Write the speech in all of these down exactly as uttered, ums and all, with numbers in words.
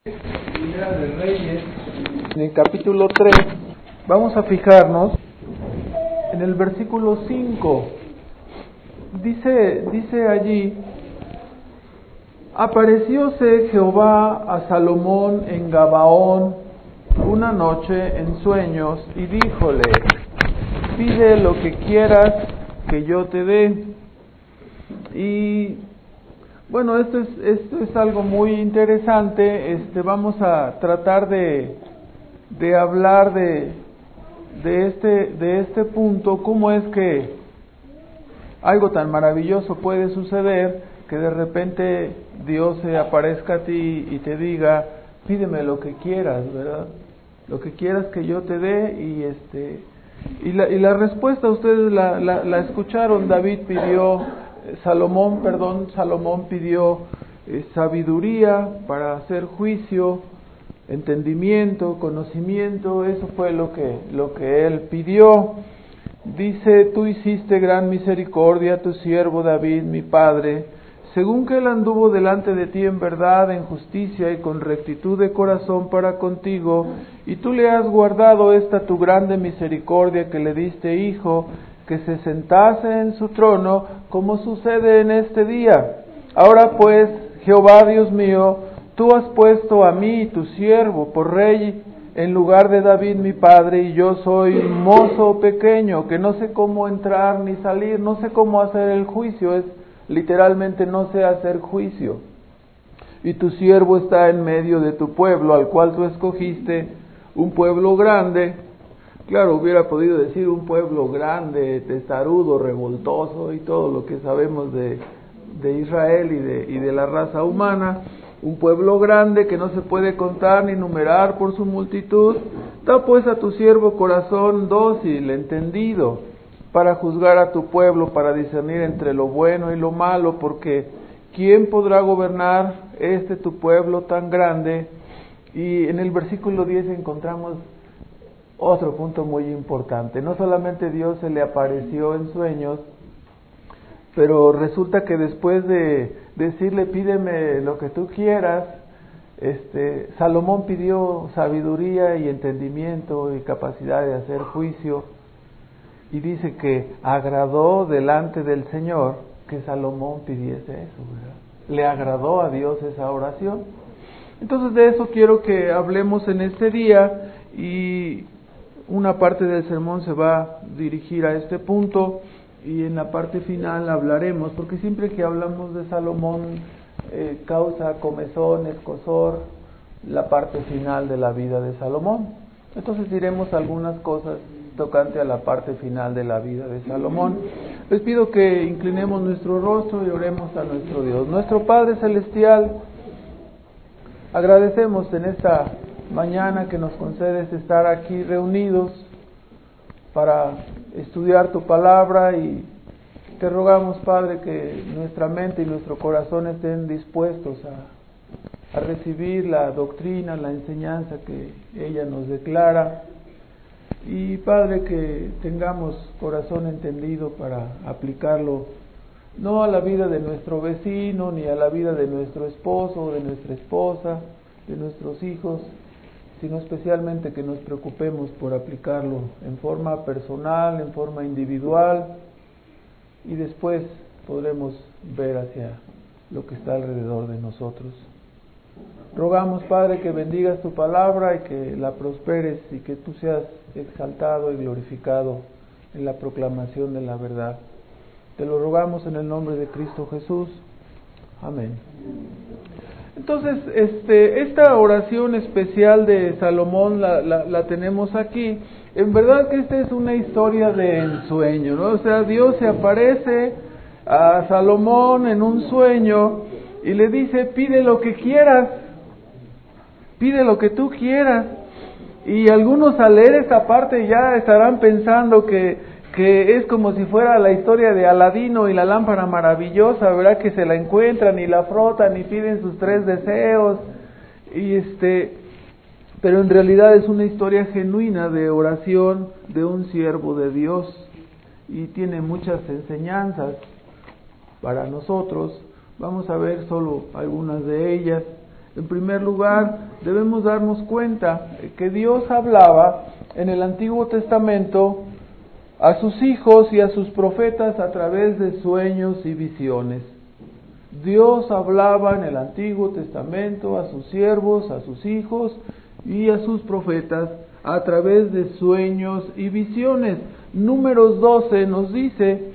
Primera de Reyes, en el capítulo tres, vamos a fijarnos en el versículo cinco. Dice, dice allí: aparecióse Jehová a Salomón en Gabaón una noche en sueños y díjole: pide lo que quieras que yo te dé. Y bueno, esto es, esto es algo muy interesante. Este, vamos a tratar de, de hablar de, de, este, de este punto, cómo es que algo tan maravilloso puede suceder, que de repente Dios se aparezca a ti y te diga: pídeme lo que quieras, ¿verdad? Lo que quieras que yo te dé. Y este y la, y la respuesta ustedes la, la, la escucharon. David pidió, Salomón, perdón, Salomón pidió eh, sabiduría para hacer juicio, entendimiento, conocimiento. Eso fue lo que, lo que él pidió. Dice: tú hiciste gran misericordia a tu siervo David, mi padre, según que él anduvo delante de ti en verdad, en justicia y con rectitud de corazón para contigo, y tú le has guardado esta tu grande misericordia que le diste hijo, que se sentase en su trono, como sucede en este día. Ahora pues, Jehová Dios mío, tú has puesto a mí, tu siervo, por rey en lugar de David mi padre, y yo soy mozo pequeño, que no sé cómo entrar ni salir, no sé cómo hacer el juicio, es literalmente no sé hacer juicio. Y tu siervo está en medio de tu pueblo, al cual tú escogiste, un pueblo grande. Claro, hubiera podido decir un pueblo grande, testarudo, revoltoso y todo lo que sabemos de, de Israel y de, y de la raza humana. Un pueblo grande que no se puede contar ni numerar por su multitud. Da pues a tu siervo corazón dócil, entendido, para juzgar a tu pueblo, para discernir entre lo bueno y lo malo, porque ¿quién podrá gobernar este tu pueblo tan grande? Y en el versículo diez encontramos otro punto muy importante. No solamente Dios se le apareció en sueños, pero resulta que después de decirle: pídeme lo que tú quieras, este, Salomón pidió sabiduría y entendimiento y capacidad de hacer juicio. Y dice que agradó delante del Señor que Salomón pidiese eso, ¿verdad? Le agradó a Dios esa oración. Entonces de eso quiero que hablemos en este día, y una parte del sermón se va a dirigir a este punto, y en la parte final hablaremos, porque siempre que hablamos de Salomón eh, causa comezón, escozor, la parte final de la vida de Salomón. Entonces diremos algunas cosas tocante a la parte final de la vida de Salomón. Les pido que inclinemos nuestro rostro y oremos a nuestro Dios. Nuestro Padre Celestial, agradecemos en esta mañana que nos concedes estar aquí reunidos para estudiar tu palabra, y te rogamos, Padre, que nuestra mente y nuestro corazón estén dispuestos a, a recibir la doctrina, la enseñanza que ella nos declara. Y Padre, que tengamos corazón entendido para aplicarlo no a la vida de nuestro vecino, ni a la vida de nuestro esposo, de nuestra esposa, de nuestros hijos, sino especialmente que nos preocupemos por aplicarlo en forma personal, en forma individual, y después podremos ver hacia lo que está alrededor de nosotros. Rogamos, Padre, que bendigas tu palabra y que la prosperes, y que tú seas exaltado y glorificado en la proclamación de la verdad. Te lo rogamos en el nombre de Cristo Jesús. Amén. Entonces, este, esta oración especial de Salomón la, la, la tenemos aquí. En verdad que esta es una historia de ensueño, ¿no? O sea, Dios se aparece a Salomón en un sueño y le dice: pide lo que quieras, pide lo que tú quieras. Y algunos al leer esta parte ya estarán pensando que, que es como si fuera la historia de Aladino y la lámpara maravillosa, ¿verdad? Que se la encuentran y la frotan y piden sus tres deseos. Y este, pero en realidad es una historia genuina de oración de un siervo de Dios, y tiene muchas enseñanzas para nosotros. Vamos a ver solo algunas de ellas. En primer lugar, debemos darnos cuenta que Dios hablaba en el Antiguo Testamento a sus hijos y a sus profetas a través de sueños y visiones. Dios hablaba en el Antiguo Testamento a sus siervos, a sus hijos y a sus profetas a través de sueños y visiones. Números doce nos dice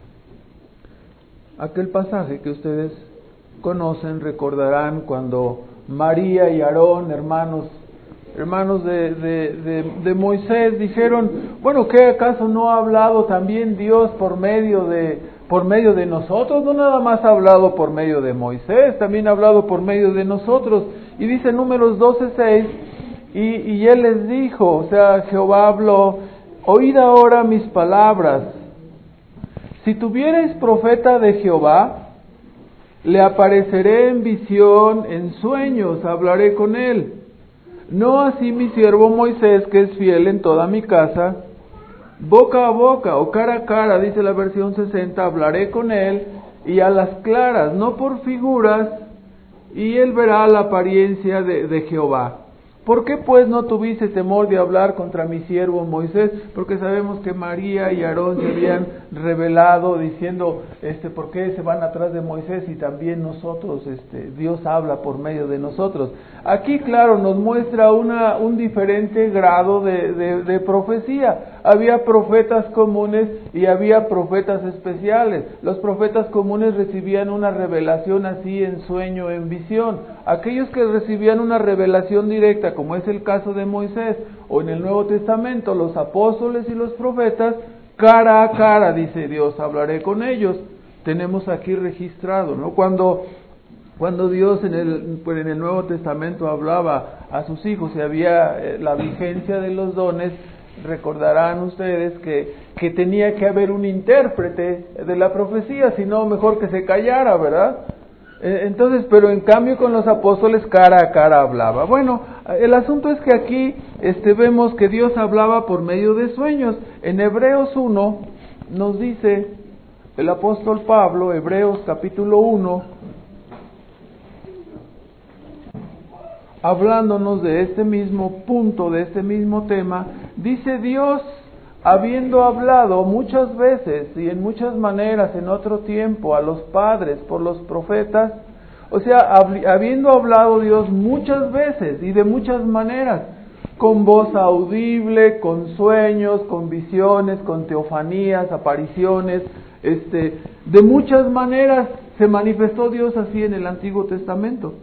aquel pasaje que ustedes conocen, recordarán cuando María y Aarón, hermanos, hermanos de, de, de, de Moisés, dijeron, bueno, ¿qué acaso no ha hablado también Dios por medio de, por medio de nosotros? No nada más ha hablado por medio de Moisés, también ha hablado por medio de nosotros. Y dice Números doce seis, y, y él les dijo, o sea, Jehová habló, oíd ahora mis palabras. Si tuvierais profeta de Jehová, le apareceré en visión, en sueños, hablaré con él. No así mi siervo Moisés, que es fiel en toda mi casa, boca a boca o cara a cara, dice la versión sesenta, hablaré con él y a las claras, no por figuras, y él verá la apariencia de, de Jehová. ¿Por qué pues no tuviste temor de hablar contra mi siervo Moisés? Porque sabemos que María y Aarón se habían rebelado diciendo, este, ¿por qué se van atrás de Moisés y también nosotros, este, Dios habla por medio de nosotros? Aquí, claro, nos muestra una, un diferente grado de, de, de profecía. Había profetas comunes y había profetas especiales. Los profetas comunes recibían una revelación así en sueño, en visión. Aquellos que recibían una revelación directa, como es el caso de Moisés, o en el Nuevo Testamento, los apóstoles y los profetas, cara a cara, dice Dios, hablaré con ellos. Tenemos aquí registrado, ¿no? Cuando, cuando Dios en el, pues en el Nuevo Testamento hablaba a sus hijos y había eh, la vigencia de los dones, recordarán ustedes que, que tenía que haber un intérprete de la profecía, si no, mejor que se callara, ¿verdad? Entonces, pero en cambio con los apóstoles cara a cara hablaba. Bueno, el asunto es que aquí este, vemos que Dios hablaba por medio de sueños. En Hebreos uno nos dice el apóstol Pablo, Hebreos capítulo uno, hablándonos de este mismo punto, de este mismo tema, dice Dios, habiendo hablado muchas veces y en muchas maneras en otro tiempo a los padres por los profetas, o sea, habiendo hablado Dios muchas veces y de muchas maneras, con voz audible, con sueños, con visiones, con teofanías, apariciones, este, de muchas maneras se manifestó Dios así en el Antiguo Testamento.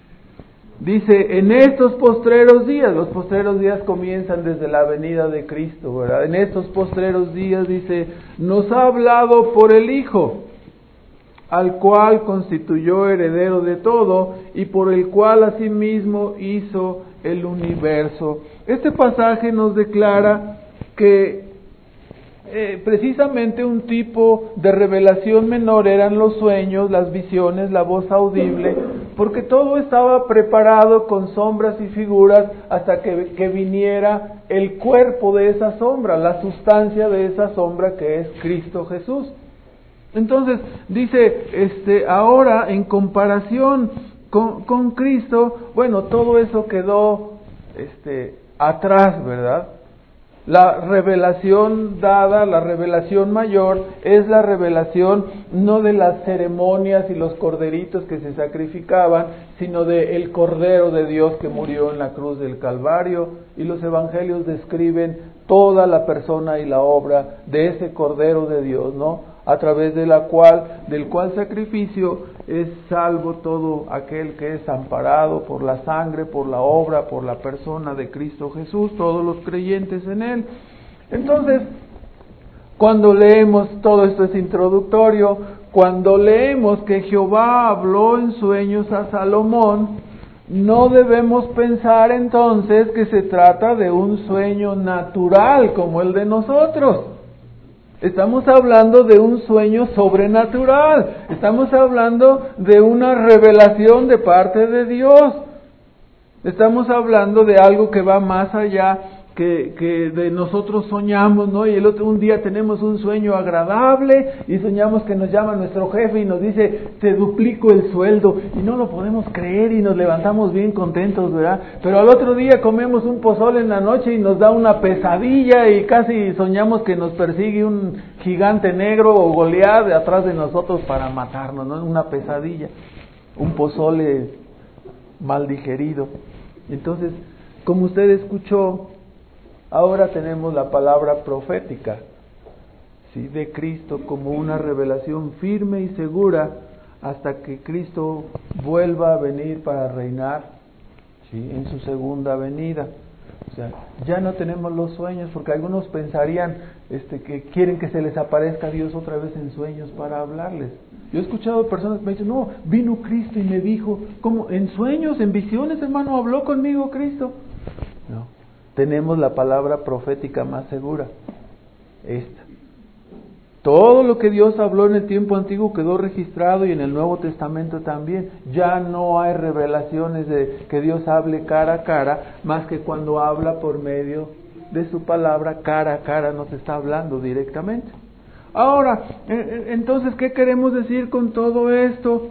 Dice, en estos postreros días, los postreros días comienzan desde la venida de Cristo, ¿verdad? En estos postreros días, dice, nos ha hablado por el Hijo, al cual constituyó heredero de todo y por el cual asimismo hizo el universo. Este pasaje nos declara que eh, precisamente un tipo de revelación menor eran los sueños, las visiones, la voz audible, porque todo estaba preparado con sombras y figuras hasta que, que viniera el cuerpo de esa sombra, la sustancia de esa sombra que es Cristo Jesús. Entonces, dice, este, ahora en comparación con, con Cristo, bueno, todo eso quedó este, atrás, ¿verdad? La revelación dada, la revelación mayor, es la revelación no de las ceremonias y los corderitos que se sacrificaban, sino de el Cordero de Dios que murió en la cruz del Calvario, y los evangelios describen toda la persona y la obra de ese Cordero de Dios, ¿no? A través de la cual, del cual sacrificio es salvo todo aquel que es amparado por la sangre, por la obra, por la persona de Cristo Jesús, todos los creyentes en Él. Entonces, cuando leemos, todo esto es introductorio, cuando leemos que Jehová habló en sueños a Salomón, no debemos pensar entonces que se trata de un sueño natural como el de nosotros. Estamos hablando de un sueño sobrenatural. Estamos hablando de una revelación de parte de Dios. Estamos hablando de algo que va más allá que, que de nosotros soñamos, ¿no? Y el otro un día tenemos un sueño agradable y soñamos que nos llama nuestro jefe y nos dice, te duplico el sueldo, y no lo podemos creer y nos levantamos bien contentos, ¿verdad? Pero al otro día comemos un pozole en la noche y nos da una pesadilla y casi soñamos que nos persigue un gigante negro o Goliat de atrás de nosotros para matarnos, ¿no? Una pesadilla, un pozole mal digerido. Entonces, como usted escuchó, ahora tenemos la palabra profética, ¿sí?, de Cristo como una revelación firme y segura hasta que Cristo vuelva a venir para reinar, ¿sí?, en su segunda venida. O sea, ya no tenemos los sueños, porque algunos pensarían este, que quieren que se les aparezca Dios otra vez en sueños para hablarles. Yo he escuchado personas que me dicen, no, vino Cristo y me dijo, ¿cómo? ¿En sueños, en visiones, hermano, habló conmigo Cristo? No, tenemos la palabra profética más segura, esta. Todo lo que Dios habló en el tiempo antiguo quedó registrado y en el Nuevo Testamento también. Ya no hay revelaciones de que Dios hable cara a cara, más que cuando habla por medio de su palabra, cara a cara nos está hablando directamente. Ahora, entonces, ¿qué queremos decir con todo esto?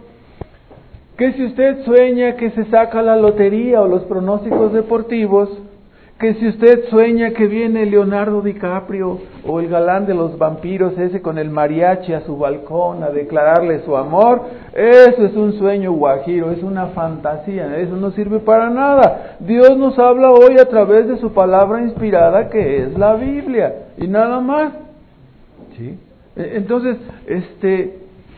Que si usted sueña que se saca la lotería o los pronósticos deportivos, que si usted sueña que viene Leonardo DiCaprio o el galán de los vampiros ese con el mariachi a su balcón a declararle su amor, eso es un sueño guajiro, es una fantasía, eso no sirve para nada. Dios nos habla hoy a través de su palabra inspirada, que es la Biblia, y nada más. ¿Sí? Entonces, este...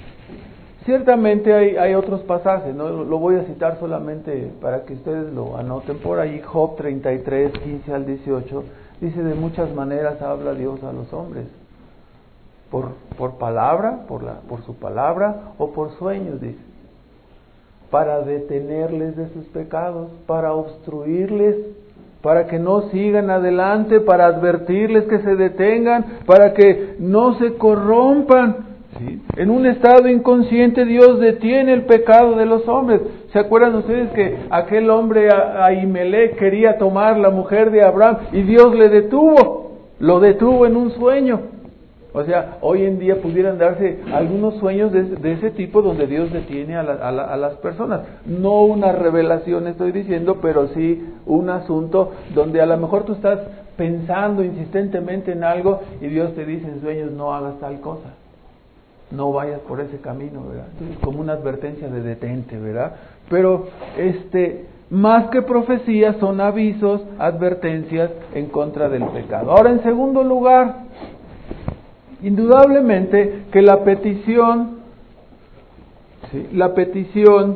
ciertamente hay, hay otros pasajes, no lo voy a citar solamente para que ustedes lo anoten por ahí. Job treinta y tres, quince al dieciocho, dice, de muchas maneras habla Dios a los hombres, por, por palabra, por, la, por su palabra, o por sueños, dice, para detenerles de sus pecados, para obstruirles, para que no sigan adelante, para advertirles que se detengan, para que no se corrompan. ¿Sí? En un estado inconsciente Dios detiene el pecado de los hombres. ¿Se acuerdan ustedes que aquel hombre Ahimelech quería tomar la mujer de Abraham y Dios le detuvo? Lo detuvo en un sueño. O sea, hoy en día pudieran darse algunos sueños de, de ese tipo donde Dios detiene a, la, a, la, a las personas. No una revelación estoy diciendo, pero sí un asunto donde a lo mejor tú estás pensando insistentemente en algo y Dios te dice en sueños, no hagas tal cosa, no vayas por ese camino, ¿verdad? Entonces, como una advertencia de detente, ¿verdad? Pero este, más que profecías, son avisos, advertencias en contra del pecado. Ahora, en segundo lugar, indudablemente que la petición, ¿sí?, la petición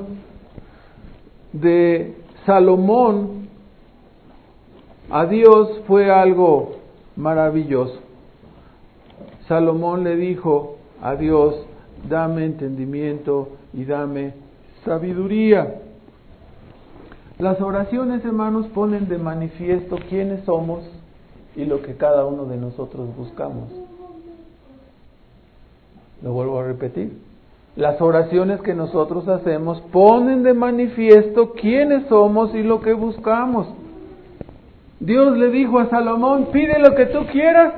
de Salomón a Dios fue algo maravilloso. Salomón le dijo a Dios, dame entendimiento y dame sabiduría. Las oraciones, hermanos, ponen de manifiesto quiénes somos y lo que cada uno de nosotros buscamos. Lo vuelvo a repetir. Las oraciones que nosotros hacemos ponen de manifiesto quiénes somos y lo que buscamos. Dios le dijo a Salomón, pide lo que tú quieras.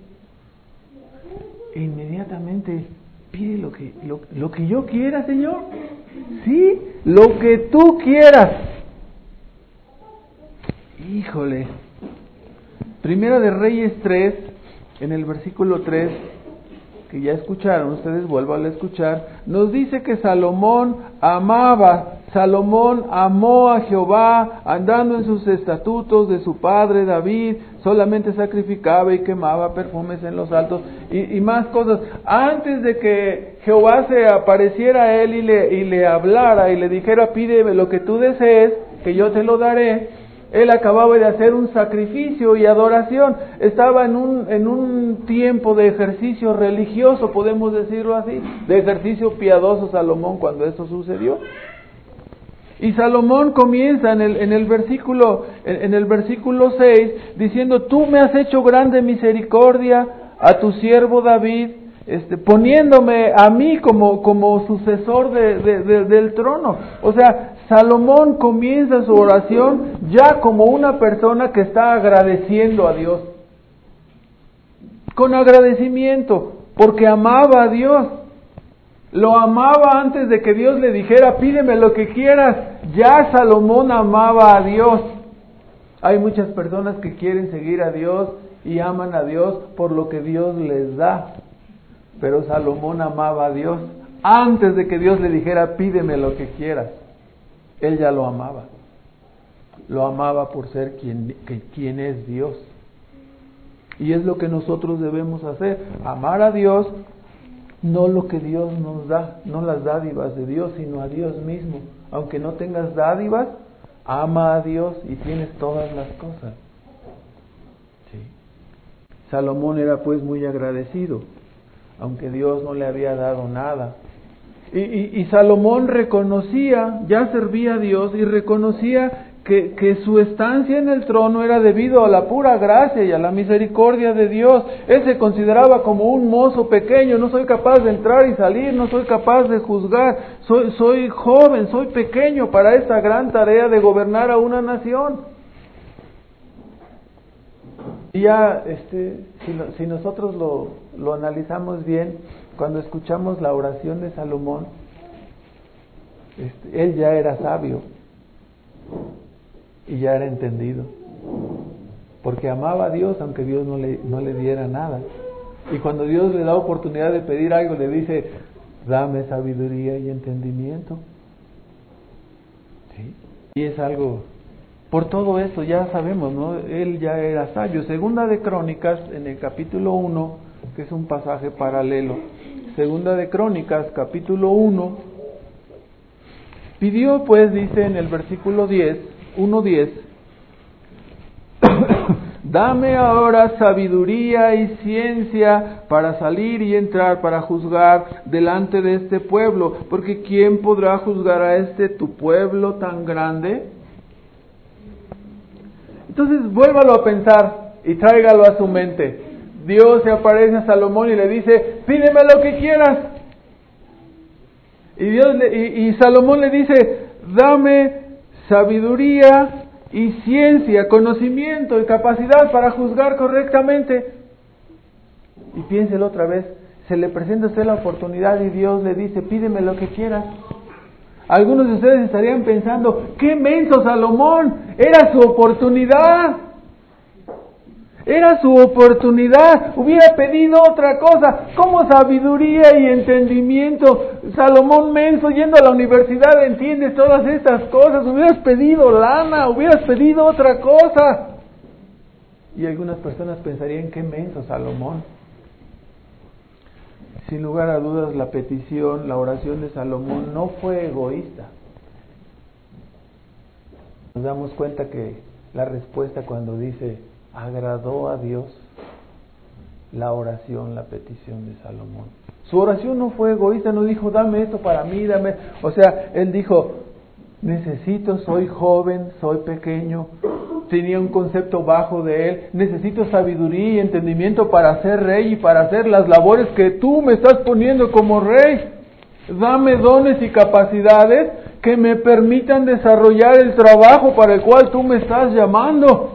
E inmediatamente, pide lo que, lo, lo que yo quiera, Señor. Sí, lo que tú quieras. Híjole. Primera de Reyes tres, en el versículo tres, que ya escucharon, ustedes vuelvan a escuchar, nos dice que Salomón amaba, Salomón amó a Jehová, andando en sus estatutos de su padre David, solamente sacrificaba y quemaba perfumes en los altos, y, y más cosas. Antes de que Jehová se apareciera a él y le, y le hablara y le dijera, pídeme lo que tú desees, que yo te lo daré, él acababa de hacer un sacrificio y adoración. Estaba en un, en un tiempo de ejercicio religioso, podemos decirlo así, de ejercicio piadoso Salomón cuando eso sucedió. Y Salomón comienza en el, en el versículo, en, en el versículo seis, diciendo, tú me has hecho grande misericordia a tu siervo David, este, poniéndome a mí como, como sucesor de, de, de, del trono. O sea, Salomón comienza su oración ya como una persona que está agradeciendo a Dios. Con agradecimiento, porque amaba a Dios. Lo amaba antes de que Dios le dijera, pídeme lo que quieras. Ya Salomón amaba a Dios. Hay muchas personas que quieren seguir a Dios y aman a Dios por lo que Dios les da. Pero Salomón amaba a Dios antes de que Dios le dijera, pídeme lo que quieras. Él ya lo amaba. Lo amaba por ser quien, que, quien es Dios. Y es lo que nosotros debemos hacer. Amar a Dios, no lo que Dios nos da, no las dádivas de Dios, sino a Dios mismo. Aunque no tengas dádivas, ama a Dios y tienes todas las cosas. Sí. Salomón era pues muy agradecido, aunque Dios no le había dado nada. Y, y, y Salomón reconocía, ya servía a Dios y reconocía que, que su estancia en el trono era debido a la pura gracia y a la misericordia de Dios. Él se consideraba como un mozo pequeño, no soy capaz de entrar y salir, no soy capaz de juzgar, soy, soy joven, soy pequeño para esta gran tarea de gobernar a una nación. Y ya, este, si, lo, si nosotros lo, lo analizamos bien, cuando escuchamos la oración de Salomón, este, él ya era sabio y ya era entendido, porque amaba a Dios aunque Dios no le, no le diera nada. Y cuando Dios le da oportunidad de pedir algo, le dice, dame sabiduría y entendimiento. ¿Sí? Y es algo, por todo eso ya sabemos, ¿no? Él ya era sabio. Segunda de Crónicas, en el capítulo uno, que es un pasaje paralelo, Segunda de Crónicas, capítulo uno, pidió pues, dice en el versículo diez, uno diez, dame ahora sabiduría y ciencia para salir y entrar, para juzgar delante de este pueblo, porque ¿quién podrá juzgar a este tu pueblo tan grande? Entonces vuélvalo a pensar y tráigalo a su mente. Dios se aparece a Salomón y le dice, pídeme lo que quieras. Y, Dios le, y, y Salomón le dice, dame sabiduría y ciencia, conocimiento y capacidad para juzgar correctamente. Y piénselo otra vez, se le presenta a usted la oportunidad y Dios le dice, pídeme lo que quieras. Algunos de ustedes estarían pensando, ¡qué menso Salomón! Era su oportunidad. Era su oportunidad. Hubiera pedido otra cosa. ¿Cómo sabiduría y entendimiento? Salomón menso, yendo a la universidad, entiendes todas estas cosas. Hubieras pedido lana, hubieras pedido otra cosa. Y algunas personas pensarían, ¡qué menso Salomón! Sin lugar a dudas, la petición, la oración de Salomón no fue egoísta. Nos damos cuenta que la respuesta cuando dice, agradó a Dios la oración, la petición de Salomón. Su oración no fue egoísta, no dijo, dame esto para mí, dame... O sea, él dijo, necesito, soy joven, soy pequeño, tenía un concepto bajo de él, necesito sabiduría y entendimiento para ser rey y para hacer las labores que tú me estás poniendo como rey. Dame dones y capacidades que me permitan desarrollar el trabajo para el cual tú me estás llamando.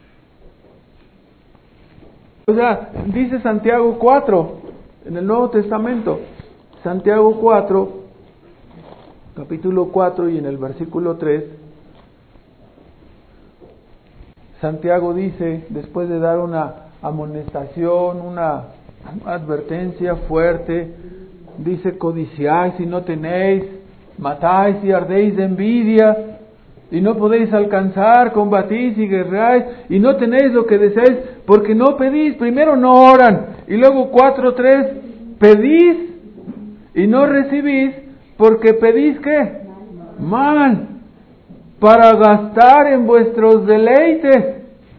O sea, dice Santiago cuatro, en el Nuevo Testamento, Santiago cuatro, capítulo cuatro y en el versículo tres, Santiago dice, después de dar una amonestación, una advertencia fuerte, dice, codiciáis y no tenéis, matáis y ardéis de envidia, y no podéis alcanzar, combatís y guerráis, y no tenéis lo que deseáis, porque no pedís, primero no oran, y luego cuatro tres, pedís y no recibís, porque pedís ¿qué? Mal, para gastar en vuestros deleites.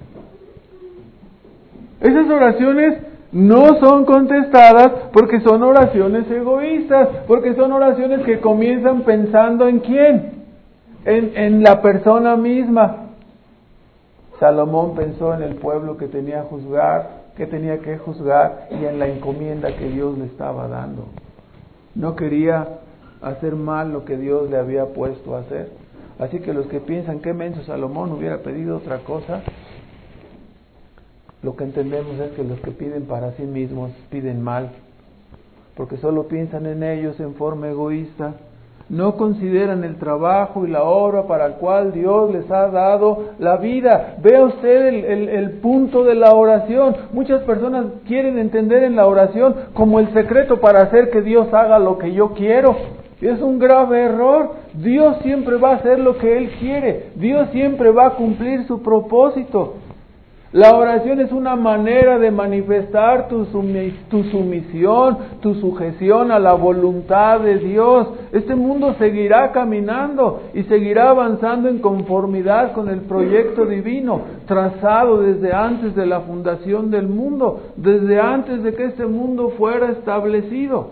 Esas oraciones no son contestadas porque son oraciones egoístas, porque son oraciones que comienzan pensando en quién, en, en la persona misma. Salomón pensó en el pueblo que tenía que juzgar, que tenía que juzgar y en la encomienda que Dios le estaba dando. No quería hacer mal lo que Dios le había puesto a hacer. Así que los que piensan que menso Salomón hubiera pedido otra cosa, lo que entendemos es que los que piden para sí mismos piden mal, porque solo piensan en ellos en forma egoísta. No consideran el trabajo y la obra para el cual Dios les ha dado la vida. Vea usted el, el, el punto de la oración. Muchas personas quieren entender en la oración como el secreto para hacer que Dios haga lo que yo quiero. Y es un grave error. Dios siempre va a hacer lo que Él quiere. Dios siempre va a cumplir su propósito. La oración es una manera de manifestar tu, sumi- tu sumisión, tu sujeción a la voluntad de Dios. Este mundo seguirá caminando y seguirá avanzando en conformidad con el proyecto divino, trazado desde antes de la fundación del mundo, desde antes de que este mundo fuera establecido.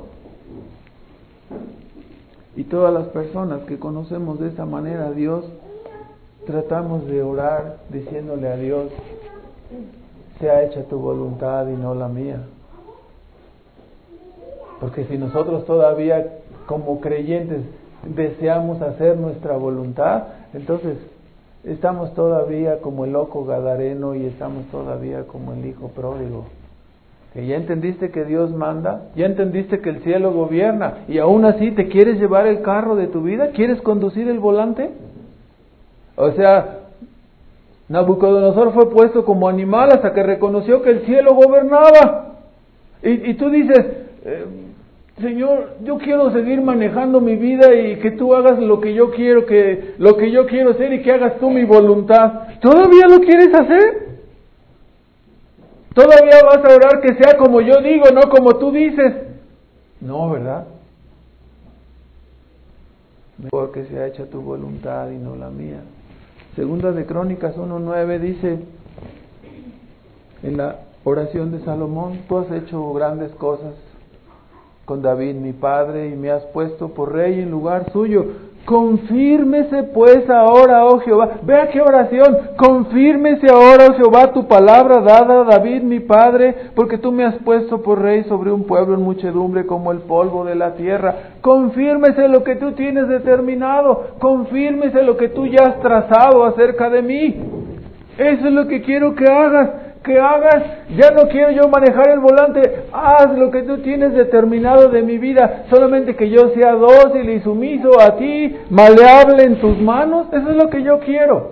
Y todas las personas que conocemos de esa manera a Dios, tratamos de orar diciéndole a Dios: sea hecha tu voluntad y no la mía. Porque si nosotros todavía como creyentes deseamos hacer nuestra voluntad, entonces estamos todavía como el loco gadareno y estamos todavía como el hijo pródigo. Que ya entendiste que Dios manda, ya entendiste que el cielo gobierna y aún así te quieres llevar el carro de tu vida, ¿quieres conducir el volante? O sea, Nabucodonosor fue puesto como animal hasta que reconoció que el cielo gobernaba. Y, y tú dices, eh, Señor, yo quiero seguir manejando mi vida y que tú hagas lo que yo quiero, que lo que yo quiero hacer y que hagas tú mi voluntad. ¿Todavía lo quieres hacer? ¿Todavía vas a orar que sea como yo digo, no como tú dices? No, ¿verdad? Mejor que sea hecha tu voluntad y no la mía. Segunda de Crónicas uno nueve dice, en la oración de Salomón: tú has hecho grandes cosas con David mi padre y me has puesto por rey en lugar suyo. Confírmese pues ahora, oh Jehová. Vea qué oración. Confírmese ahora, oh Jehová, tu palabra dada a David mi padre, porque tú me has puesto por rey sobre un pueblo en muchedumbre como el polvo de la tierra. Confírmese lo que tú tienes determinado. Confírmese lo que tú ya has trazado acerca de mí. Eso es lo que quiero que hagas. Que hagas, ya no quiero yo manejar el volante, haz lo que tú tienes determinado de mi vida, solamente que yo sea dócil y sumiso a ti, maleable en tus manos, eso es lo que yo quiero.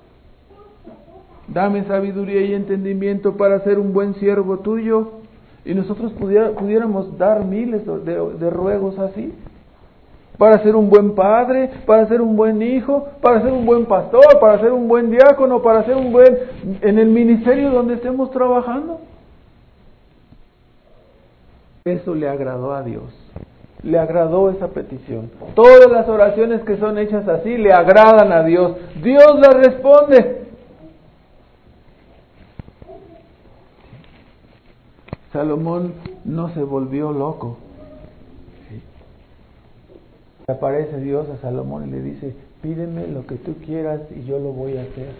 Dame sabiduría y entendimiento para ser un buen siervo tuyo. Y nosotros pudiera, pudiéramos dar miles de, de ruegos así, para ser un buen padre, para ser un buen hijo, para ser un buen pastor, para ser un buen diácono, para ser un buen en el ministerio donde estemos trabajando. Eso le agradó a Dios, le agradó esa petición. Todas las oraciones que son hechas así le agradan a Dios. Dios las responde. Salomón no se volvió loco. Aparece Dios a Salomón y le dice: pídeme lo que tú quieras y yo lo voy a hacer.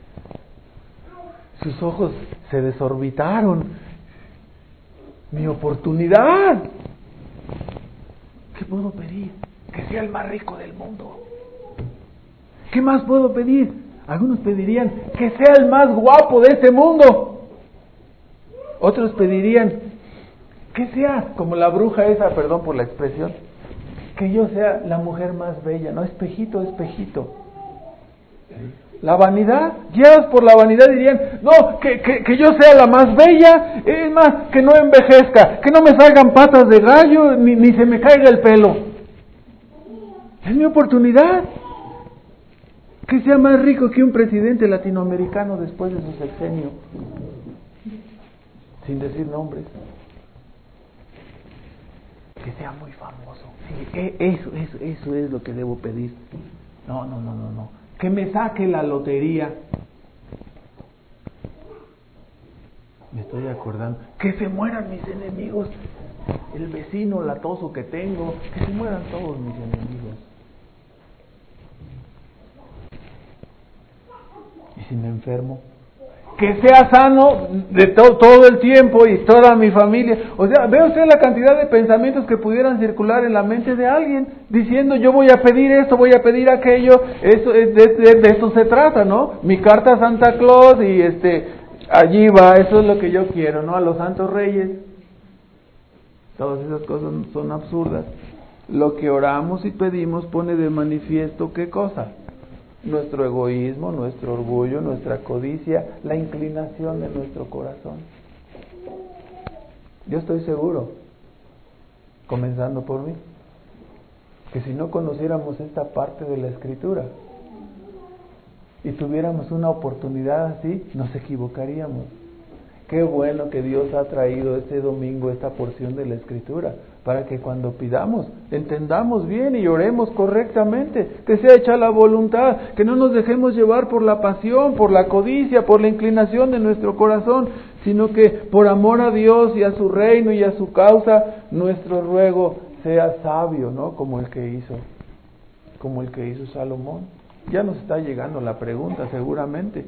Sus ojos se desorbitaron. Mi oportunidad. ¿Qué puedo pedir? Que sea el más rico del mundo. ¿Qué más puedo pedir? Algunos pedirían que sea el más guapo de este mundo. Otros pedirían que sea como la bruja esa, perdón por la expresión, que yo sea la mujer más bella, no, espejito, espejito. La vanidad, guiados por la vanidad dirían, no, que, que, que yo sea la más bella, es más, que no envejezca, que no me salgan patas de gallo, ni, ni se me caiga el pelo. Es mi oportunidad. Que sea más rico que un presidente latinoamericano después de su sexenio, sin decir nombres. Que sea muy famoso. Sí, eso, eso, eso es lo que debo pedir. No, no, no, no, no. Que me saque la lotería. Me estoy acordando. Que se mueran mis enemigos. El vecino latoso que tengo. Que se mueran todos mis enemigos. Y si me enfermo. que sea sano de to- todo el tiempo y toda mi familia. O sea, ve usted la cantidad de pensamientos que pudieran circular en la mente de alguien, diciendo yo voy a pedir esto, voy a pedir aquello. Eso es de, de, de eso se trata, ¿no? Mi carta a Santa Claus y este allí va, eso es lo que yo quiero, ¿no? A los santos reyes. Todas esas cosas son absurdas. Lo que oramos y pedimos pone de manifiesto ¿qué cosa? Nuestro egoísmo, nuestro orgullo, nuestra codicia, la inclinación de nuestro corazón. Yo estoy seguro, comenzando por mí, que si no conociéramos esta parte de la Escritura y tuviéramos una oportunidad así, nos equivocaríamos. Qué bueno que Dios ha traído este domingo esta porción de la Escritura, para que cuando pidamos, entendamos bien y oremos correctamente, que sea hecha la voluntad, que no nos dejemos llevar por la pasión, por la codicia, por la inclinación de nuestro corazón, sino que por amor a Dios y a su reino y a su causa, nuestro ruego sea sabio, ¿no? Como el que hizo, como el que hizo Salomón. Ya nos está llegando la pregunta seguramente.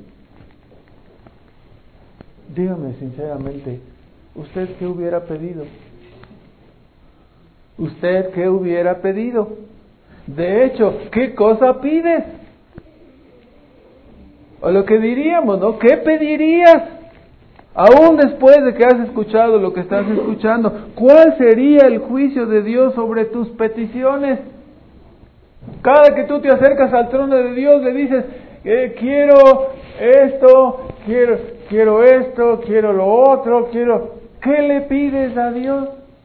Dígame sinceramente, ¿usted qué hubiera pedido? ¿Usted qué hubiera pedido? De hecho, ¿qué cosa pides? O lo que diríamos, ¿no? ¿Qué pedirías? Aún después de que has escuchado lo que estás escuchando, ¿cuál sería el juicio de Dios sobre tus peticiones? Cada que tú te acercas al trono de Dios le dices, eh, quiero esto, quiero, quiero esto, quiero lo otro, quiero... ¿Qué le pides a Dios?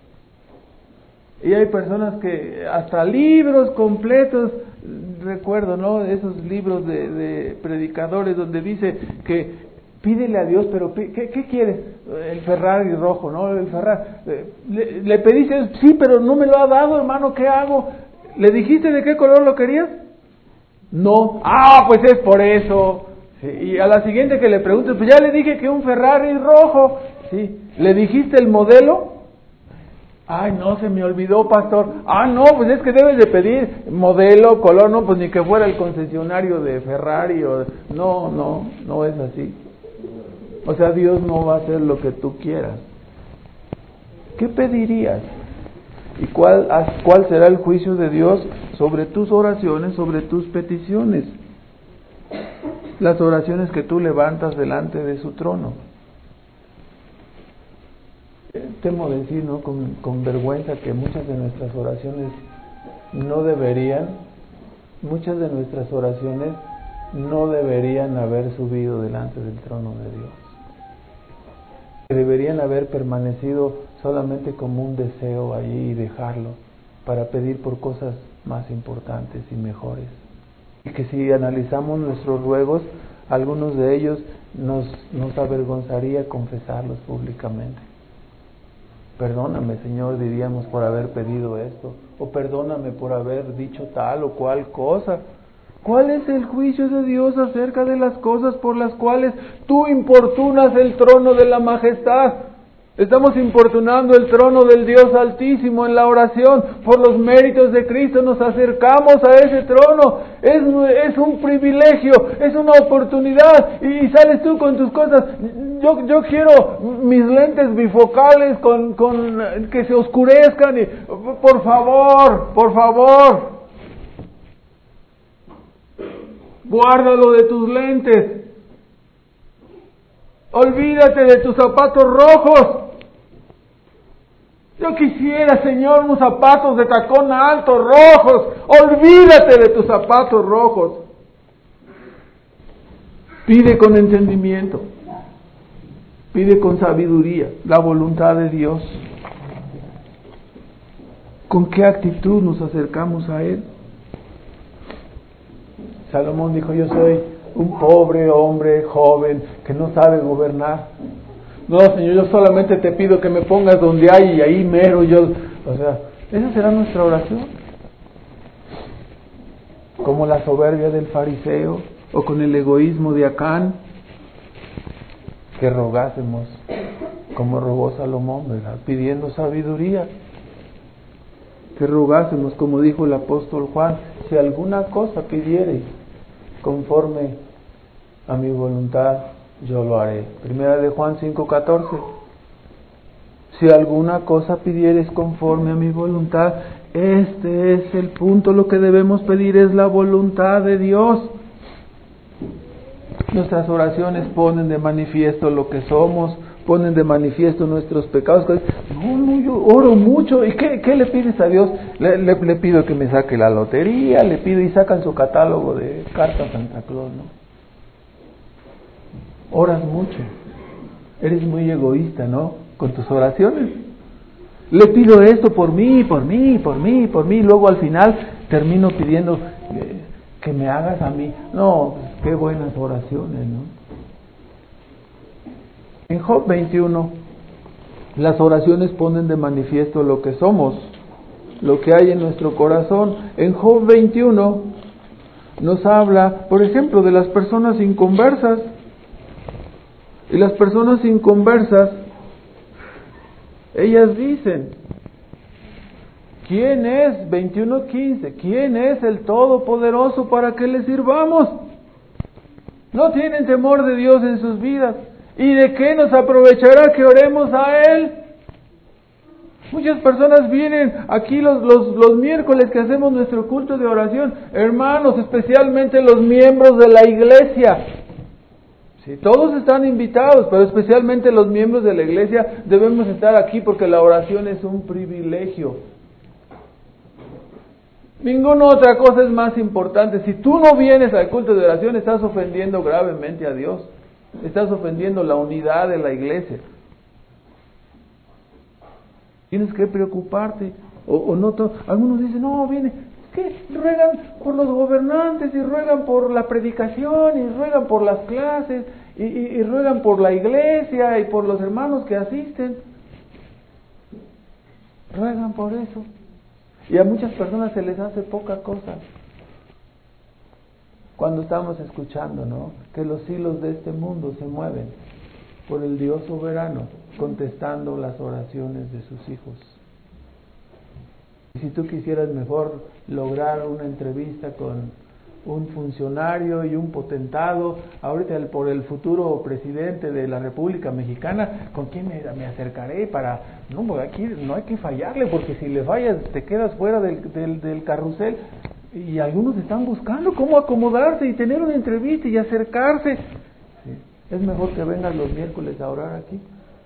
Y hay personas que hasta libros completos, recuerdo, ¿no? Esos libros de, de predicadores donde dice que pídele a Dios, pero ¿qué, qué quieres? El Ferrari rojo, ¿no? El Ferrari. Le, le pediste, sí, pero no me lo ha dado, hermano, ¿qué hago? ¿Le dijiste de qué color lo querías? No. Ah, pues es por eso. Sí. Y a la siguiente que le preguntes, pues ya le dije que un Ferrari rojo. Sí. ¿Le dijiste el modelo? Ay, no, se me olvidó, pastor. Ah, no, pues es que debes de pedir modelo, color, no, pues ni que fuera el concesionario de Ferrari o... No, no, no es así. O sea, Dios no va a hacer lo que tú quieras. ¿Qué pedirías? ¿Y cuál, cuál será el juicio de Dios sobre tus oraciones, sobre tus peticiones? Las oraciones que tú levantas delante de su trono. Temo decir, ¿no? Con, con vergüenza que muchas de nuestras oraciones no deberían, muchas de nuestras oraciones no deberían haber subido delante del trono de Dios. Deberían haber permanecido solamente como un deseo allí y dejarlo para pedir por cosas más importantes y mejores. Y que si analizamos nuestros ruegos, algunos de ellos nos, nos avergonzaría confesarlos públicamente. Perdóname, Señor, diríamos, por haber pedido esto, o perdóname por haber dicho tal o cual cosa. ¿Cuál es el juicio de Dios acerca de las cosas por las cuales tú importunas el trono de la majestad? Estamos importunando el trono del Dios Altísimo en la oración. Por los méritos de Cristo nos acercamos a ese trono. Es, es un privilegio, es una oportunidad. Y, y sales tú con tus cosas. Yo, yo quiero mis lentes bifocales con, con que se oscurezcan. Y, por favor, por favor, guárdalo de tus lentes. Olvídate de tus zapatos rojos. Yo quisiera, Señor, unos zapatos de tacón alto, rojos. Olvídate de tus zapatos rojos. Pide con entendimiento. Pide con sabiduría la voluntad de Dios. ¿Con qué actitud nos acercamos a Él? Salomón dijo, yo soy un pobre hombre joven que no sabe gobernar. No, Señor, yo solamente te pido que me pongas donde hay y ahí mero yo. O sea, esa será nuestra oración. Como la soberbia del fariseo o con el egoísmo de Acán, que rogásemos como rogó Salomón, ¿verdad? Pidiendo sabiduría. Que rogásemos, como dijo el apóstol Juan, si alguna cosa pidiere conforme a mi voluntad, yo lo haré. Primera de Juan cinco catorce. Si alguna cosa pidieres conforme a mi voluntad, este es el punto, lo que debemos pedir es la voluntad de Dios. Nuestras oraciones ponen de manifiesto lo que somos, ponen de manifiesto nuestros pecados. No, no, yo oro mucho. ¿Y qué, qué le pides a Dios? Le, le, le pido que me saque la lotería, le pido y sacan su catálogo de cartas Santa Claus, ¿no? Oras mucho. Eres muy egoísta, ¿no? Con tus oraciones. Le pido esto por mí, por mí, por mí, por mí. Luego al final termino pidiendo eh, que me hagas a mí. No, pues, qué buenas oraciones, ¿no? En Job veintiuno, las oraciones ponen de manifiesto lo que somos, lo que hay en nuestro corazón. En Job veintiuno nos habla, por ejemplo, de las personas inconversas. Y las personas inconversas, ellas dicen, ¿quién es? veintiuno quince, ¿quién es el Todopoderoso para que le sirvamos? No tienen temor de Dios en sus vidas. ¿Y de qué nos aprovechará que oremos a Él? Muchas personas vienen aquí los, los, los miércoles que hacemos nuestro culto de oración. Hermanos, especialmente los miembros de la iglesia. Sí, todos están invitados, pero especialmente los miembros de la iglesia debemos estar aquí porque la oración es un privilegio. Ninguna otra cosa es más importante. Si tú no vienes al culto de oración, estás ofendiendo gravemente a Dios. Estás ofendiendo la unidad de la iglesia. Tienes que preocuparte. O, o no to- Algunos dicen, no, viene, que ruegan por los gobernantes y ruegan por la predicación y ruegan por las clases y, y, y ruegan por la iglesia y por los hermanos que asisten. Ruegan por eso. Y a muchas personas se les hace poca cosa cuando estamos escuchando, ¿no?, que los hilos de este mundo se mueven por el Dios soberano contestando las oraciones de sus hijos. Y si tú quisieras mejor lograr una entrevista con un funcionario y un potentado, ahorita el, por el futuro presidente de la República Mexicana, ¿con quién me, me acercaré para...? No, porque aquí no hay que fallarle, porque si le fallas te quedas fuera del, del, del carrusel. Y algunos están buscando cómo acomodarse y tener una entrevista y acercarse. Sí. Es mejor que vengan los miércoles a orar aquí.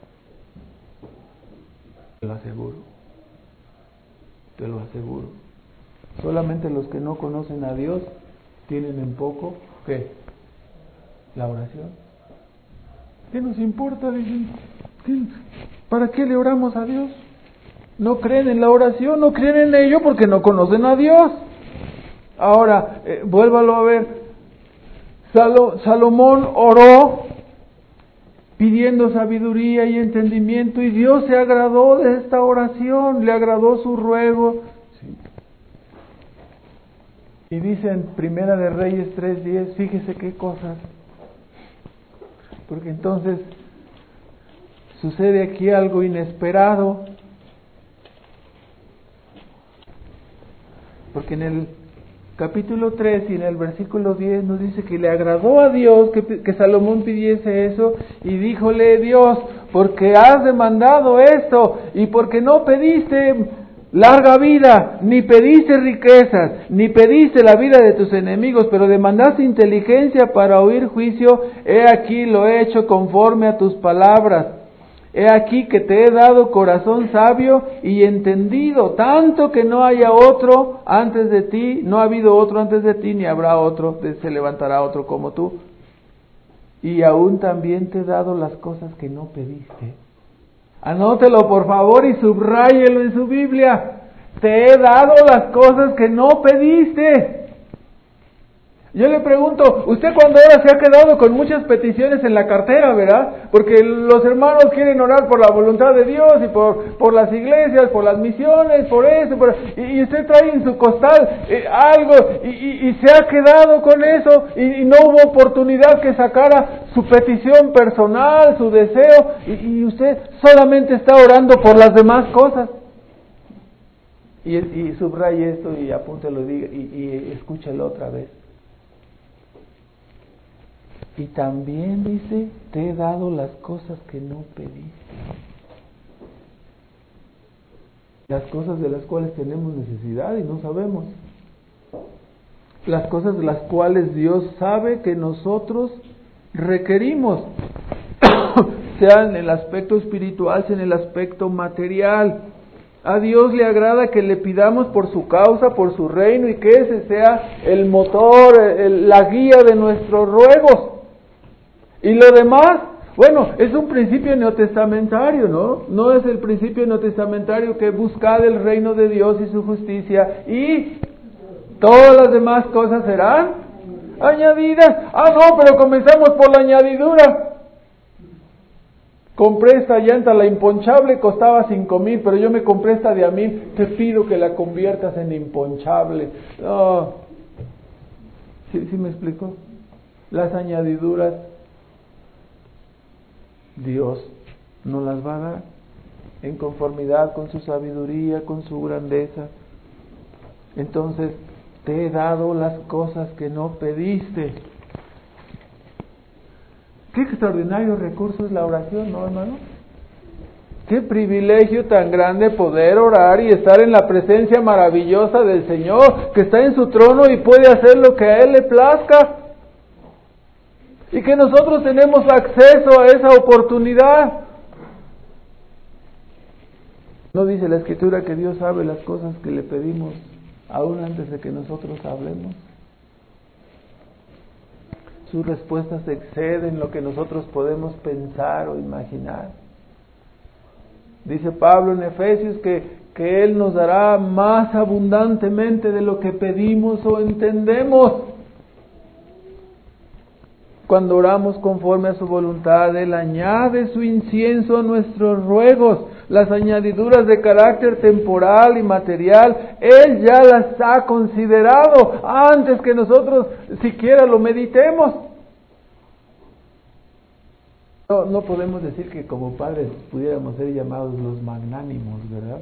Te lo aseguro. Te lo aseguro. Solamente los que no conocen a Dios tienen en poco, ¿qué? La oración. ¿Qué nos importa? Dicen, ¿para qué le oramos a Dios? No creen en la oración, no creen en ello porque no conocen a Dios. Ahora, eh, vuélvalo a ver. Salo, Salomón oró pidiendo sabiduría y entendimiento, y Dios se agradó de esta oración, le agradó su ruego. Sí. Y dice en Primera de Reyes tres diez, fíjese qué cosas. Porque entonces sucede aquí algo inesperado. Porque en el capítulo tres y en el versículo diez nos dice que le agradó a Dios que, que Salomón pidiese eso, y díjole Dios, porque has demandado esto y porque no pediste larga vida, ni pediste riquezas, ni pediste la vida de tus enemigos, pero demandaste inteligencia para oír juicio, he aquí lo he hecho conforme a tus palabras. He aquí que te he dado corazón sabio y entendido, tanto que no haya otro antes de ti, no ha habido otro antes de ti, ni habrá otro, se levantará otro como tú. Y aún también te he dado las cosas que no pediste. Anótelo por favor y subráyelo en su Biblia. Te he dado las cosas que no pediste. Yo le pregunto, usted cuando ora se ha quedado con muchas peticiones en la cartera, ¿verdad? Porque los hermanos quieren orar por la voluntad de Dios y por, por las iglesias, por las misiones, por eso, por, y, y usted trae en su costal eh, algo y, y, y se ha quedado con eso y, y no hubo oportunidad que sacara su petición personal, su deseo, y, y usted solamente está orando por las demás cosas. Y, y subraye esto y apúntelo y, y, y escúchelo otra vez. Y también dice, te he dado las cosas que no pediste. Las cosas de las cuales tenemos necesidad y no sabemos. Las cosas de las cuales Dios sabe que nosotros requerimos, sea en el aspecto espiritual, sea en el aspecto material. A Dios le agrada que le pidamos por su causa, por su reino, y que ese sea el motor, el, la guía de nuestros ruegos. Y lo demás, bueno, es un principio neotestamentario, ¿no? No es el principio neotestamentario que buscad el reino de Dios y su justicia, y todas las demás cosas serán añadidas. Ah, no, pero comenzamos por la añadidura. Compré esta llanta, la imponchable, costaba cinco mil, pero yo me compré esta de a mil. Te pido que la conviertas en imponchable. No. ¿Sí, sí me explico? Las añadiduras, Dios nos las va a dar en conformidad con su sabiduría, con su grandeza. Entonces, te he dado las cosas que no pediste. Qué extraordinario recurso es la oración, ¿no, hermano? Qué privilegio tan grande poder orar y estar en la presencia maravillosa del Señor, que está en su trono y puede hacer lo que a Él le plazca. Y que nosotros tenemos acceso a esa oportunidad. ¿No dice la Escritura que Dios sabe las cosas que le pedimos aún antes de que nosotros hablemos? Sus respuestas exceden lo que nosotros podemos pensar o imaginar. Dice Pablo en Efesios que, que Él nos dará más abundantemente de lo que pedimos o entendemos. Cuando oramos conforme a su voluntad, Él añade su incienso a nuestros ruegos. Las añadiduras de carácter temporal y material, Él ya las ha considerado antes que nosotros siquiera lo meditemos. No, no podemos decir que como padres pudiéramos ser llamados los magnánimos, ¿verdad?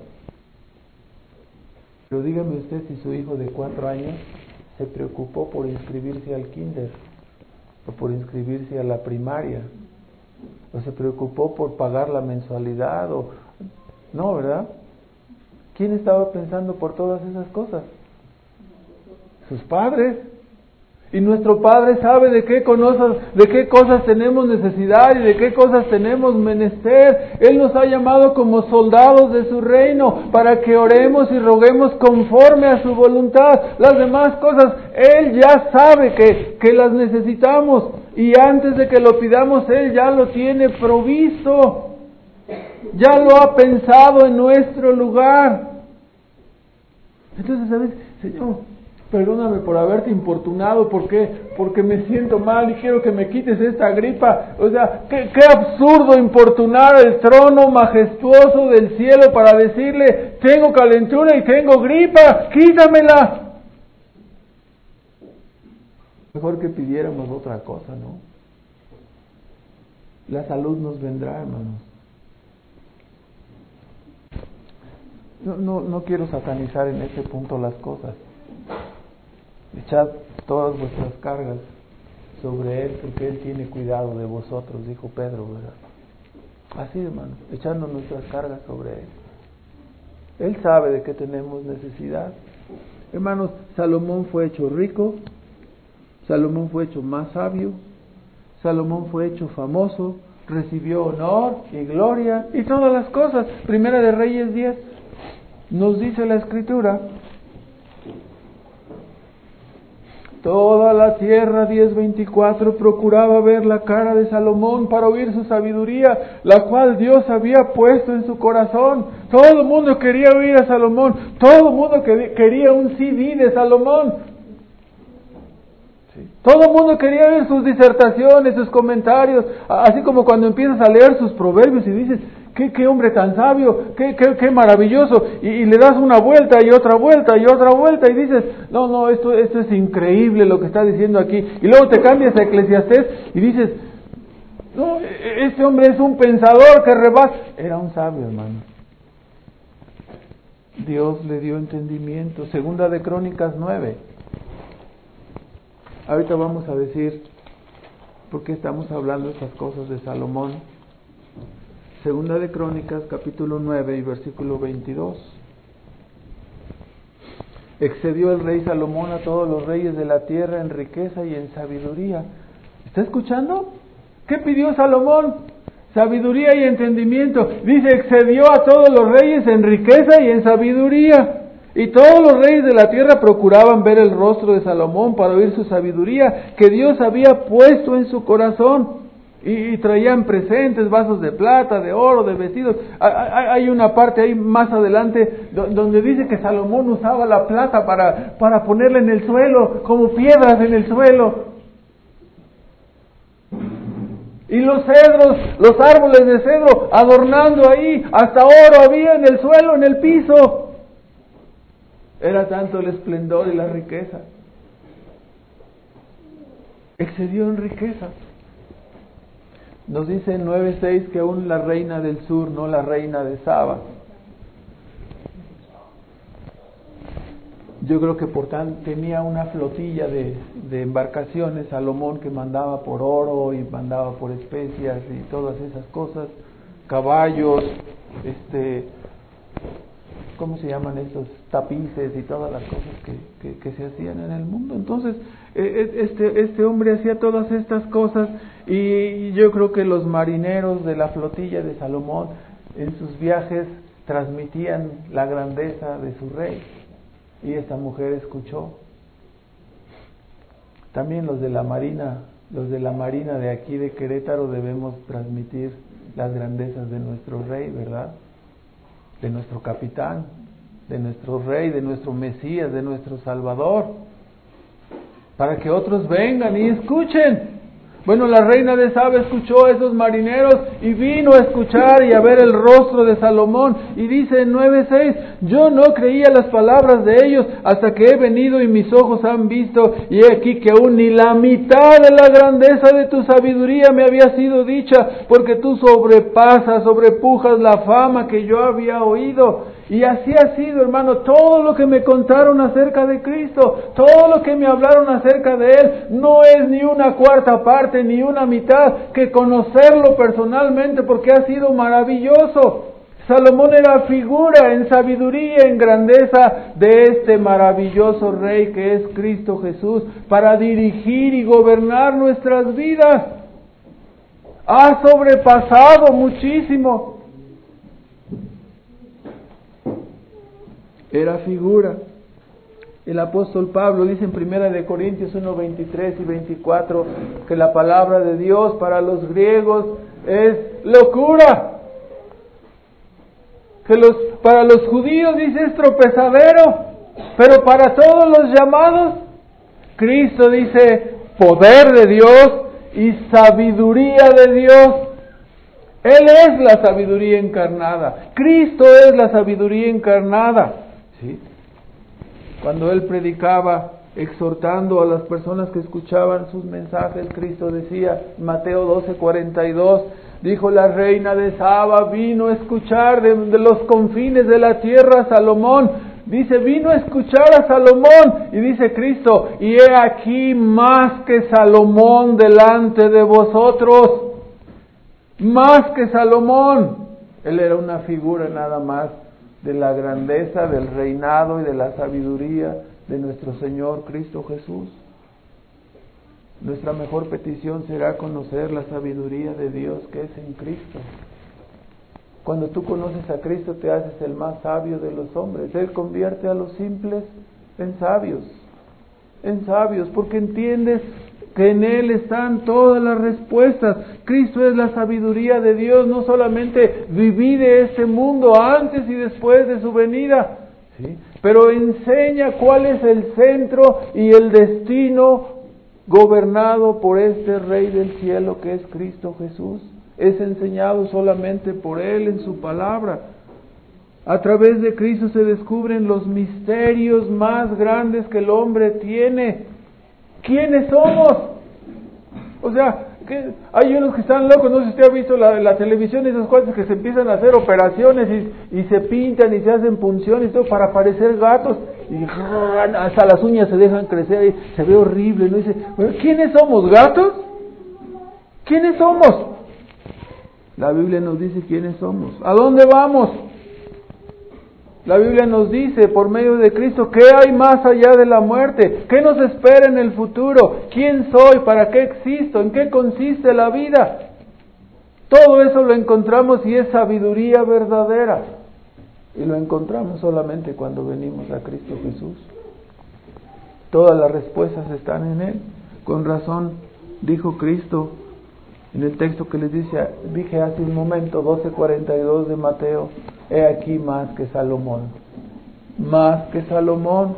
Pero dígame usted si su hijo de cuatro años se preocupó por inscribirse al kinder, o por inscribirse a la primaria, o se preocupó por pagar la mensualidad, o no, ¿verdad? ¿Quién estaba pensando por todas esas cosas? Sus padres. Y nuestro Padre sabe de qué cosas, de qué cosas tenemos necesidad y de qué cosas tenemos menester. Él nos ha llamado como soldados de su reino para que oremos y roguemos conforme a su voluntad. Las demás cosas Él ya sabe que, que las necesitamos, y antes de que lo pidamos Él ya lo tiene provisto. Ya lo ha pensado en nuestro lugar. Entonces, ¿sabes, Señor? Perdóname por haberte importunado, ¿por qué? Porque me siento mal y quiero que me quites esta gripa. O sea, qué, qué absurdo importunar el trono majestuoso del cielo para decirle, tengo calentura y tengo gripa, quítamela. Mejor que pidiéramos otra cosa, ¿no? La salud nos vendrá, hermanos. No, no, no quiero satanizar en ese punto las cosas. Echad todas vuestras cargas sobre Él, porque Él tiene cuidado de vosotros, dijo Pedro, ¿verdad? Así, hermano, echando nuestras cargas sobre Él. Él sabe de qué tenemos necesidad. Hermanos, Salomón fue hecho rico, Salomón fue hecho más sabio, Salomón fue hecho famoso, recibió honor y gloria y todas las cosas. Primera de Reyes diez, nos dice la Escritura, toda la tierra, diez veinticuatro, procuraba ver la cara de Salomón para oír su sabiduría, la cual Dios había puesto en su corazón. Todo el mundo quería oír a Salomón, todo el mundo quería un C D de Salomón. Sí. Todo el mundo quería oír sus disertaciones, sus comentarios, así como cuando empiezas a leer sus proverbios y dices, qué, qué hombre tan sabio, qué, qué, qué maravilloso, y, y le das una vuelta y otra vuelta y otra vuelta y dices, no, no, esto, esto es increíble lo que está diciendo aquí, y luego te cambias a Eclesiastés y dices, no, este hombre es un pensador que rebasa. Era un sabio, hermano. Dios le dio entendimiento. Segunda de Crónicas nueve. Ahorita vamos a decir ¿Por qué estamos hablando de estas cosas de Salomón? Segunda de Crónicas, capítulo nueve y versículo veintidós. Excedió el rey Salomón a todos los reyes de la tierra en riqueza y en sabiduría. ¿Está escuchando? ¿Qué pidió Salomón? Sabiduría y entendimiento. Dice, excedió a todos los reyes en riqueza y en sabiduría. Y todos los reyes de la tierra procuraban ver el rostro de Salomón para oír su sabiduría que Dios había puesto en su corazón. Y, y traían presentes, vasos de plata, de oro, de vestidos. Hay una parte ahí más adelante donde dice que Salomón usaba la plata para, para ponerla en el suelo, como piedras en el suelo. Y los cedros, los árboles de cedro adornando ahí, hasta oro había en el suelo, en el piso. Era tanto el esplendor y la riqueza. Excedió en riqueza. Nos dice en nueve seis que aún la reina del sur, no la reina de Saba. Yo creo que por tanto tenía una flotilla de, de embarcaciones, Salomón, que mandaba por oro y mandaba por especias y todas esas cosas, caballos, este, ¿cómo se llaman estos? Tapices y todas las cosas que, que, que se hacían en el mundo. Entonces, este, este hombre hacía todas estas cosas y yo creo que los marineros de la flotilla de Salomón en sus viajes transmitían la grandeza de su rey. Y esta mujer escuchó. También los de la marina, los de la marina de aquí de Querétaro debemos transmitir las grandezas de nuestro rey, ¿verdad? De nuestro capitán, de nuestro rey, de nuestro Mesías, de nuestro Salvador, para que otros vengan y escuchen. Bueno, la reina de Saba escuchó a esos marineros y vino a escuchar y a ver el rostro de Salomón. Y dice en nueve seis, yo no creía las palabras de ellos hasta que he venido y mis ojos han visto. Y he aquí que aún ni la mitad de la grandeza de tu sabiduría me había sido dicha, porque tú sobrepasas, sobrepujas la fama que yo había oído. Y así ha sido, hermano, todo lo que me contaron acerca de Cristo, todo lo que me hablaron acerca de Él, no es ni una cuarta parte, ni una mitad, que conocerlo personalmente, porque ha sido maravilloso. Salomón era figura en sabiduría, en grandeza de este maravilloso Rey que es Cristo Jesús, para dirigir y gobernar nuestras vidas. Ha sobrepasado muchísimo. Era figura. El apóstol Pablo dice en primera de Corintios uno, veintitrés y veinticuatro que la palabra de Dios para los griegos es locura. Que los, para los judíos dice es tropezadero, pero para todos los llamados, Cristo dice poder de Dios y sabiduría de Dios. Él es la sabiduría encarnada. Cristo es la sabiduría encarnada. ¿Sí? Cuando Él predicaba, exhortando a las personas que escuchaban sus mensajes, Cristo decía, Mateo doce, cuarenta y dos, dijo la reina de Saba, vino a escuchar de, de los confines de la tierra a Salomón. Dice, vino a escuchar a Salomón. Y dice Cristo, y he aquí más que Salomón delante de vosotros. Más que Salomón. Él era una figura nada más de la grandeza, del reinado y de la sabiduría de nuestro Señor Cristo Jesús. Nuestra mejor petición será conocer la sabiduría de Dios que es en Cristo. Cuando tú conoces a Cristo te haces el más sabio de los hombres. Él convierte a los simples en sabios, en sabios, porque entiendes que en Él están todas las respuestas. Cristo es la sabiduría de Dios, no solamente divide este mundo antes y después de su venida, ¿sí?, pero enseña cuál es el centro y el destino gobernado por este Rey del cielo que es Cristo Jesús. Es enseñado solamente por Él en su palabra. A través de Cristo se descubren los misterios más grandes que el hombre tiene. ¿Quiénes somos? O sea, que hay unos que están locos, no sé si usted ha visto la, la televisión, esas cosas que se empiezan a hacer operaciones y, y se pintan y se hacen punciones y todo para parecer gatos y hasta las uñas se dejan crecer y se ve horrible, ¿no? Dice, ¿quiénes somos? ¿Gatos? ¿Quiénes somos? La Biblia nos dice quiénes somos. ¿A dónde vamos? La Biblia nos dice, por medio de Cristo, ¿qué hay más allá de la muerte? ¿Qué nos espera en el futuro? ¿Quién soy? ¿Para qué existo? ¿En qué consiste la vida? Todo eso lo encontramos y es sabiduría verdadera. Y lo encontramos solamente cuando venimos a Cristo Jesús. Todas las respuestas están en Él. Con razón dijo Cristo en el texto que les dice, dije hace un momento, doce cuarenta y dos de Mateo, he aquí más que Salomón. Más que Salomón.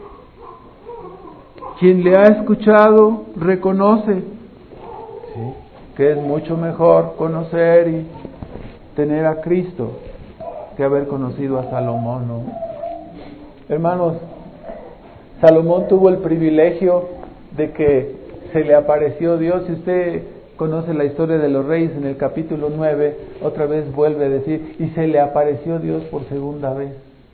Quien le ha escuchado reconoce, ¿sí?, que es mucho mejor conocer y tener a Cristo que haber conocido a Salomón, ¿no? Hermanos, Salomón tuvo el privilegio de que se le apareció Dios. Si usted conoce la historia de los reyes en el capítulo nueve, otra vez vuelve a decir, y se le apareció Dios por segunda vez.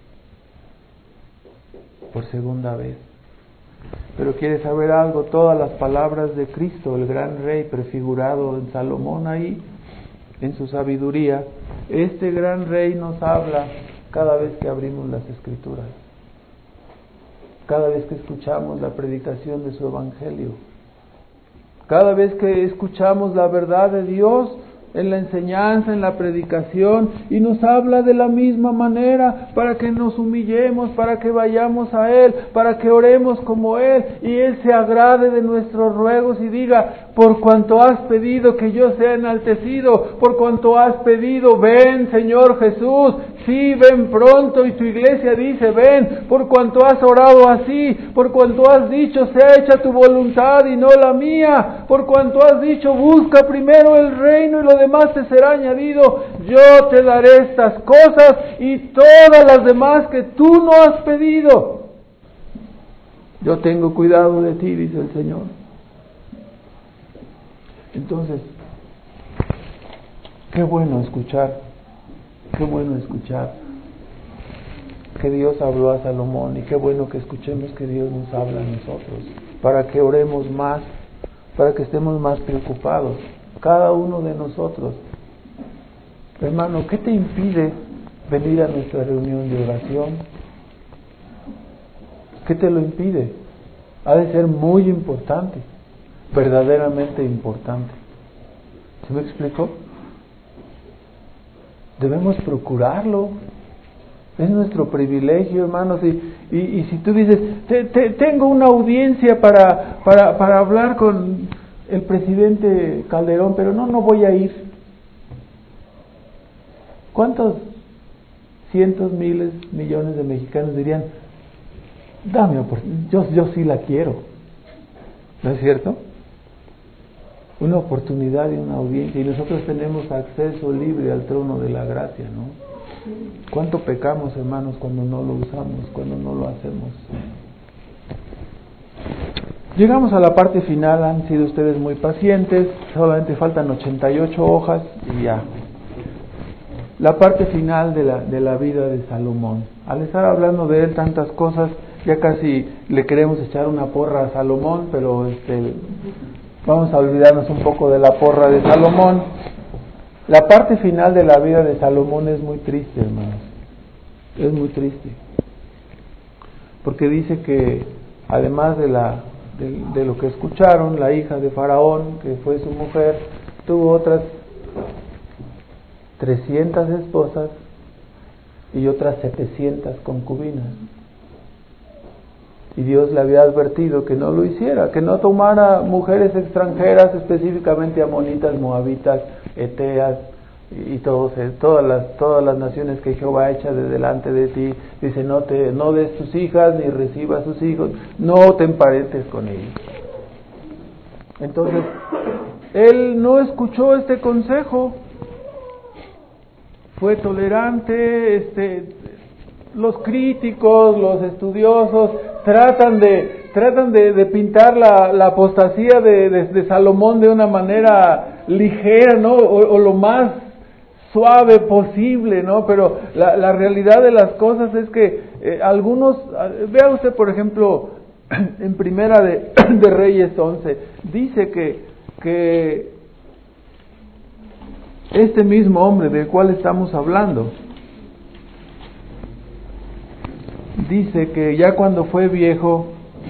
Por segunda vez. Pero quiere saber algo, todas las palabras de Cristo, el gran rey prefigurado en Salomón ahí, en su sabiduría, este gran rey nos habla cada vez que abrimos las Escrituras, cada vez que escuchamos la predicación de su Evangelio, cada vez que escuchamos la verdad de Dios en la enseñanza, en la predicación, y nos habla de la misma manera para que nos humillemos, para que vayamos a Él, para que oremos como Él, y Él se agrade de nuestros ruegos y diga, por cuanto has pedido que yo sea enaltecido, por cuanto has pedido, ven Señor Jesús, sí, ven pronto, y tu iglesia dice, ven, por cuanto has orado así, por cuanto has dicho, sea hecha tu voluntad y no la mía, por cuanto has dicho, busca primero el reino y lo demás te será añadido, yo te daré estas cosas y todas las demás que tú no has pedido. Yo tengo cuidado de ti, dice el Señor. Entonces, qué bueno escuchar, qué bueno escuchar que Dios habló a Salomón, y qué bueno que escuchemos que Dios nos habla a nosotros, para que oremos más, para que estemos más preocupados, cada uno de nosotros. Hermano, ¿qué te impide venir a nuestra reunión de oración? ¿Qué te lo impide? Ha de ser muy importante, verdaderamente importante. ¿Se me explicó? Debemos procurarlo. Es nuestro privilegio, hermanos. Y, y, y si tú dices, te, te, tengo una audiencia para, para, para hablar con el presidente Calderón, pero no, no voy a ir. ¿Cuántos cientos, miles, millones de mexicanos dirían, dame oportunidad, yo, yo sí la quiero? ¿No es cierto? Una oportunidad y una audiencia, y nosotros tenemos acceso libre al trono de la gracia, ¿no? ¿Cuánto pecamos, hermanos, cuando no lo usamos, cuando no lo hacemos? Llegamos a la parte final, han sido ustedes muy pacientes, solamente faltan ochenta y ocho hojas y ya. La parte final de la, de la vida de Salomón. Al estar hablando de él tantas cosas, ya casi le queremos echar una porra a Salomón, pero este, vamos a olvidarnos un poco de la porra de Salomón. La parte final de la vida de Salomón es muy triste, hermanos. Es muy triste. Porque dice que, además de, la, de, de lo que escucharon, la hija de Faraón, que fue su mujer, tuvo otras trescientas esposas y otras setecientas concubinas. Y Dios le había advertido que no lo hiciera, que no tomara mujeres extranjeras, específicamente amonitas, moabitas, eteas y todos, todas las todas las naciones que Jehová echa de delante de ti. Dice, no te no des tus hijas ni recibas sus hijos, no te emparentes con ellos. Entonces, él no escuchó este consejo, fue tolerante. Este, los críticos, los estudiosos tratan de tratan de, de pintar la, la apostasía de, de, de Salomón de una manera ligera, ¿no? O, o lo más suave posible, ¿no? Pero la, la realidad de las cosas es que eh, algunos, vea usted por ejemplo en Primera de, de Reyes once, dice que, que este mismo hombre del cual estamos hablando, dice que ya cuando fue viejo,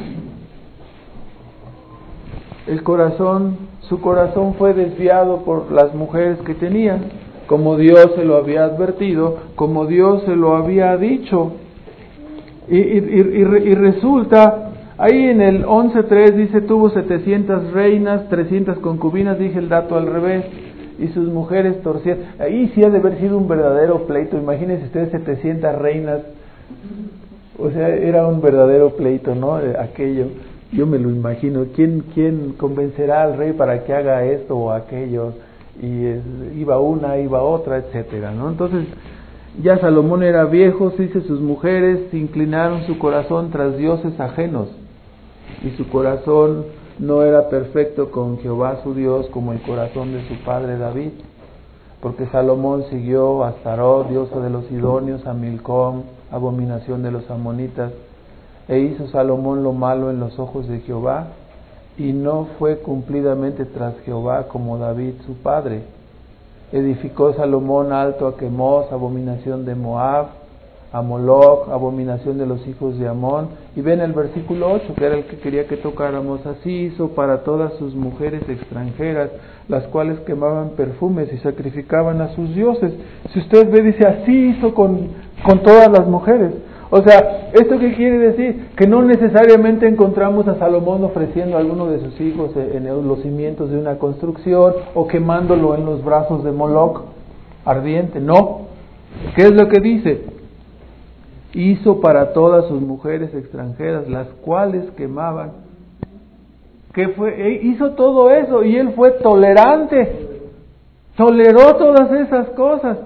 el corazón, su corazón fue desviado por las mujeres que tenía, como Dios se lo había advertido, como Dios se lo había dicho. Y, y, y, y resulta, ahí en el once tres dice, tuvo setecientas reinas, trescientas concubinas, dije el dato al revés, y sus mujeres torcían. Ahí sí ha de haber sido un verdadero pleito, imagínense ustedes setecientas reinas, o sea, era un verdadero pleito, ¿no? Aquello, yo me lo imagino, ¿quién, quién convencerá al rey para que haga esto o aquello? Y es, iba una, iba otra, etcétera, ¿no? Entonces, ya Salomón era viejo, se dice, sus mujeres inclinaron su corazón tras dioses ajenos, y su corazón no era perfecto con Jehová su Dios como el corazón de su padre David, porque Salomón siguió a Astarot, diosa de los sidonios, a Milcom, abominación de los amonitas, e hizo Salomón lo malo en los ojos de Jehová, y no fue cumplidamente tras Jehová como David su padre. Edificó Salomón alto a Quemos, abominación de Moab, a Moloc, abominación de los hijos de Amón. Y ven el versículo ocho, que era el que quería que tocáramos. Así hizo para todas sus mujeres extranjeras, las cuales quemaban perfumes y sacrificaban a sus dioses. Si usted ve, dice, así hizo con, con todas las mujeres. O sea, ¿esto qué quiere decir? Que no necesariamente encontramos a Salomón ofreciendo a alguno de sus hijos en los cimientos de una construcción o quemándolo en los brazos de Moloc ardiente. No. ¿Qué es lo que dice? Hizo para todas sus mujeres extranjeras, las cuales quemaban. ¿Qué fue? Hizo todo eso y él fue tolerante. Toleró todas esas cosas.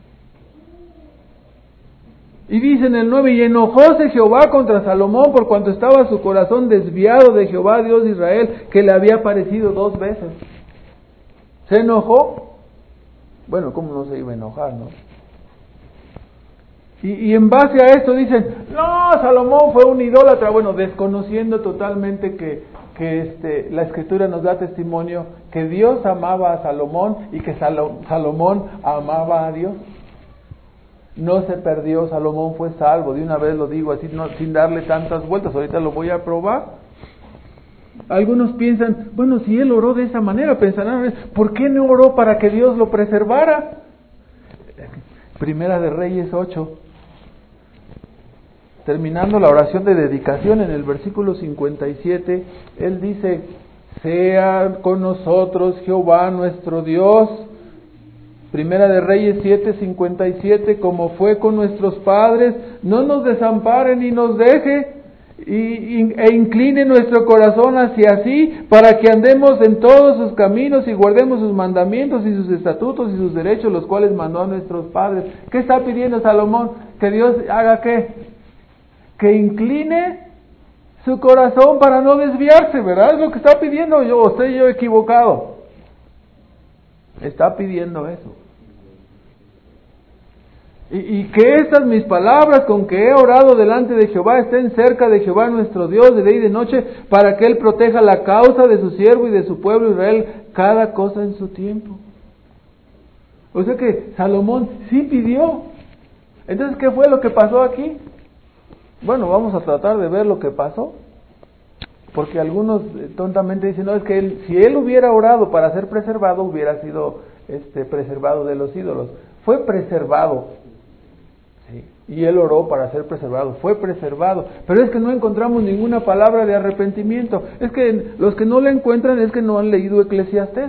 Y dice en el nueve, y enojóse Jehová contra Salomón por cuanto estaba su corazón desviado de Jehová Dios de Israel, que le había aparecido dos veces. ¿Se enojó? Bueno, ¿cómo no se iba a enojar, no? Y, y en base a esto dicen, no, Salomón fue un idólatra. Bueno, desconociendo totalmente que, que este, la Escritura nos da testimonio que Dios amaba a Salomón y que Salo, Salomón amaba a Dios. No se perdió, Salomón fue salvo. De una vez lo digo así, no, sin darle tantas vueltas. Ahorita lo voy a probar. Algunos piensan, bueno, si él oró de esa manera, pensarán, ¿por qué no oró para que Dios lo preservara? Primera de Reyes ocho. Terminando la oración de dedicación en el versículo cincuenta y siete, él dice, sea con nosotros Jehová nuestro Dios. Primera de Reyes siete cincuenta y siete, como fue con nuestros padres, no nos desampare ni nos deje, y, y, e incline nuestro corazón hacia sí, para que andemos en todos sus caminos y guardemos sus mandamientos y sus estatutos y sus derechos, los cuales mandó a nuestros padres. ¿Qué está pidiendo Salomón? Que Dios haga ¿qué? Que incline su corazón para no desviarse, ¿verdad? Es lo que está pidiendo. Yo, estoy yo equivocado. Está pidiendo eso. Y, y que estas mis palabras con que he orado delante de Jehová estén cerca de Jehová nuestro Dios de día y de noche, para que Él proteja la causa de su siervo y de su pueblo Israel, cada cosa en su tiempo. O sea que Salomón sí pidió. Entonces, ¿qué fue lo que pasó aquí? Bueno, vamos a tratar de ver lo que pasó. Porque algunos tontamente dicen, no, es que él, si él hubiera orado para ser preservado, hubiera sido este, preservado de los ídolos. Fue preservado. Sí. Y él oró para ser preservado. Fue preservado. Pero es que no encontramos ninguna palabra de arrepentimiento. Es que los que no la encuentran es que no han leído Eclesiastés.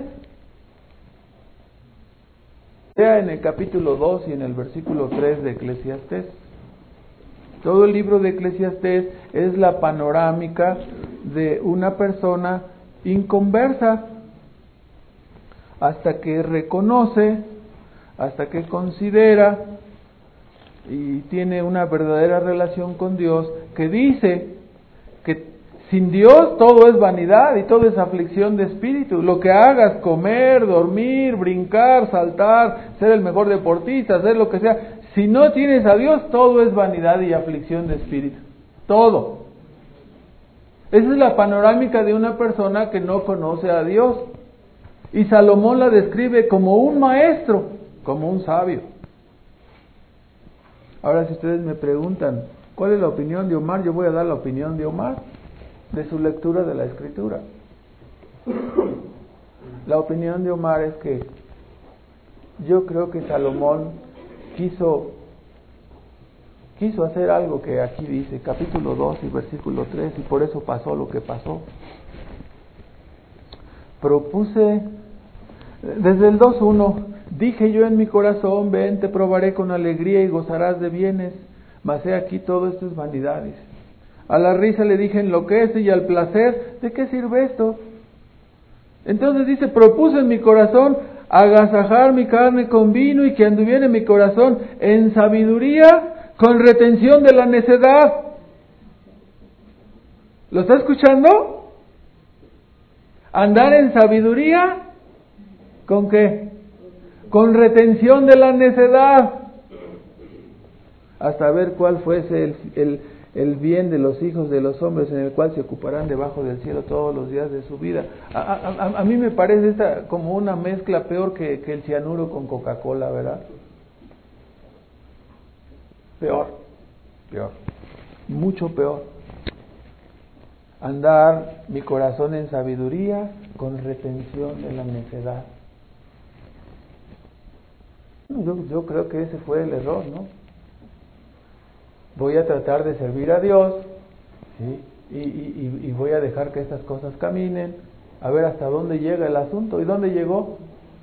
Sea en el capítulo dos y en el versículo tres de Eclesiastés. Todo el libro de Eclesiastés es la panorámica de una persona inconversa, hasta que reconoce, hasta que considera y tiene una verdadera relación con Dios, que dice que sin Dios todo es vanidad y todo es aflicción de espíritu. Lo que hagas, comer, dormir, brincar, saltar, ser el mejor deportista, hacer lo que sea, si no tienes a Dios, todo es vanidad y aflicción de espíritu. Todo. Esa es la panorámica de una persona que no conoce a Dios. Y Salomón la describe como un maestro, como un sabio. Ahora, si ustedes me preguntan, ¿cuál es la opinión de Omar? Yo voy a dar la opinión de Omar, de su lectura de la Escritura. La opinión de Omar es que yo creo que Salomón quiso, quiso hacer algo que aquí dice, capítulo dos y versículo tres, y por eso pasó lo que pasó. Propuse, desde el dos uno, dije yo en mi corazón, ven, te probaré con alegría y gozarás de bienes, mas he aquí todo esto es vanidades. A la risa le dije, enloquece, y al placer, ¿de qué sirve esto? Entonces dice, propuse en mi corazón agasajar mi carne con vino y que anduviera en mi corazón en sabiduría con retención de la necedad. ¿Lo está escuchando? Andar en sabiduría, ¿con qué? Con retención de la necedad, hasta ver cuál fuese el, el, el bien de los hijos de los hombres, en el cual se ocuparán debajo del cielo todos los días de su vida. A, a, a mí me parece esta como una mezcla peor que, que el cianuro con Coca-Cola, ¿verdad? Peor, peor, mucho peor. Andar mi corazón en sabiduría con retención de la necedad. Yo, yo creo que ese fue el error, ¿no? Voy a tratar de servir a Dios, ¿sí? y, y, y voy a dejar que estas cosas caminen, a ver hasta dónde llega el asunto. ¿Y dónde llegó?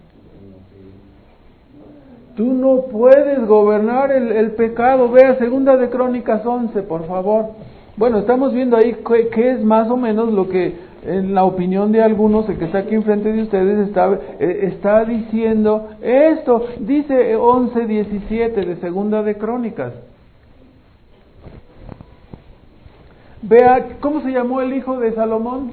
Tú no puedes gobernar el, el pecado. Vea Segunda de Crónicas once, por favor. Bueno, estamos viendo ahí qué, qué es más o menos lo que, en la opinión de algunos, el que está aquí enfrente de ustedes, está, eh, está diciendo esto. Dice once diecisiete de Segunda de Crónicas. Vea, ¿cómo se llamó el hijo de Salomón?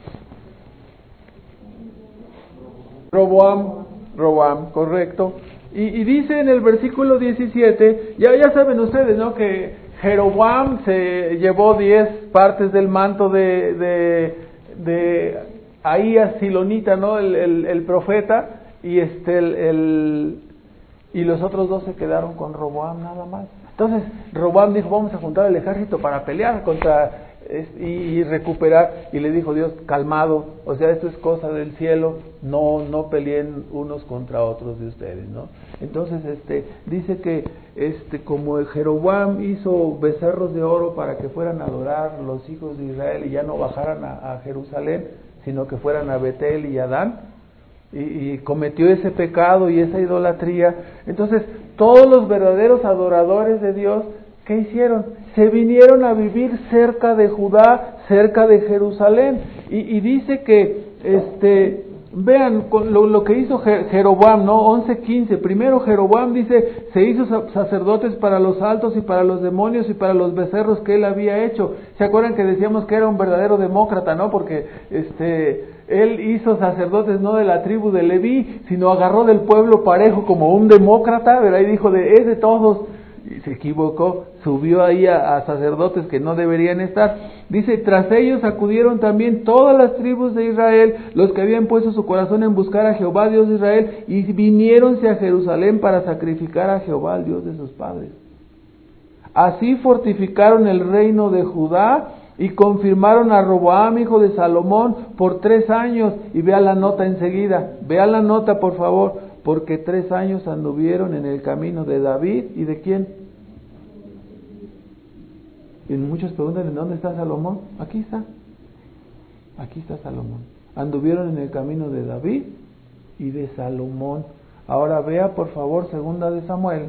Roboam, Roboam, correcto. Y, y dice en el versículo diecisiete, ya, ya saben ustedes, ¿no? Que Jeroboam se llevó diez partes del manto de, de, de Ahías Silonita, ¿no? El, el, el profeta, y este, el, el, y los otros dos se quedaron con Roboam nada más. Entonces Roboam dijo, vamos a juntar el ejército para pelear contra y, y recuperar, y le dijo Dios, calmado, o sea, esto es cosa del cielo, no no peleen unos contra otros de ustedes, ¿no? Entonces este dice que este como Jeroboam hizo becerros de oro para que fueran a adorar los hijos de Israel y ya no bajaran a, a Jerusalén, sino que fueran a Betel y a Dan, y, y cometió ese pecado y esa idolatría. Entonces todos los verdaderos adoradores de Dios, ¿qué hicieron? Se vinieron a vivir cerca de Judá, cerca de Jerusalén, y, y dice que, este, vean lo, lo que hizo Jeroboam, ¿no? once quince, primero Jeroboam dice, se hizo sacerdotes para los altos y para los demonios y para los becerros que él había hecho. ¿Se acuerdan que decíamos que era un verdadero demócrata, no? Porque, este, él hizo sacerdotes no de la tribu de Leví, sino agarró del pueblo parejo como un demócrata, ¿verdad? Y dijo, de, es de todos. Y se equivocó, subió ahí a, a sacerdotes que no deberían estar. Dice, tras ellos acudieron también todas las tribus de Israel, los que habían puesto su corazón en buscar a Jehová, Dios de Israel, y viniéronse a Jerusalén para sacrificar a Jehová, el Dios de sus padres. Así fortificaron el reino de Judá y confirmaron a Roboam, hijo de Salomón, por tres años. Y vea la nota enseguida, vea la nota por favor. Porque tres años anduvieron en el camino de David y de quién. Y muchos preguntan, ¿en dónde está Salomón? Aquí está. Aquí está Salomón. Anduvieron en el camino de David y de Salomón. Ahora vea por favor Segunda de Samuel.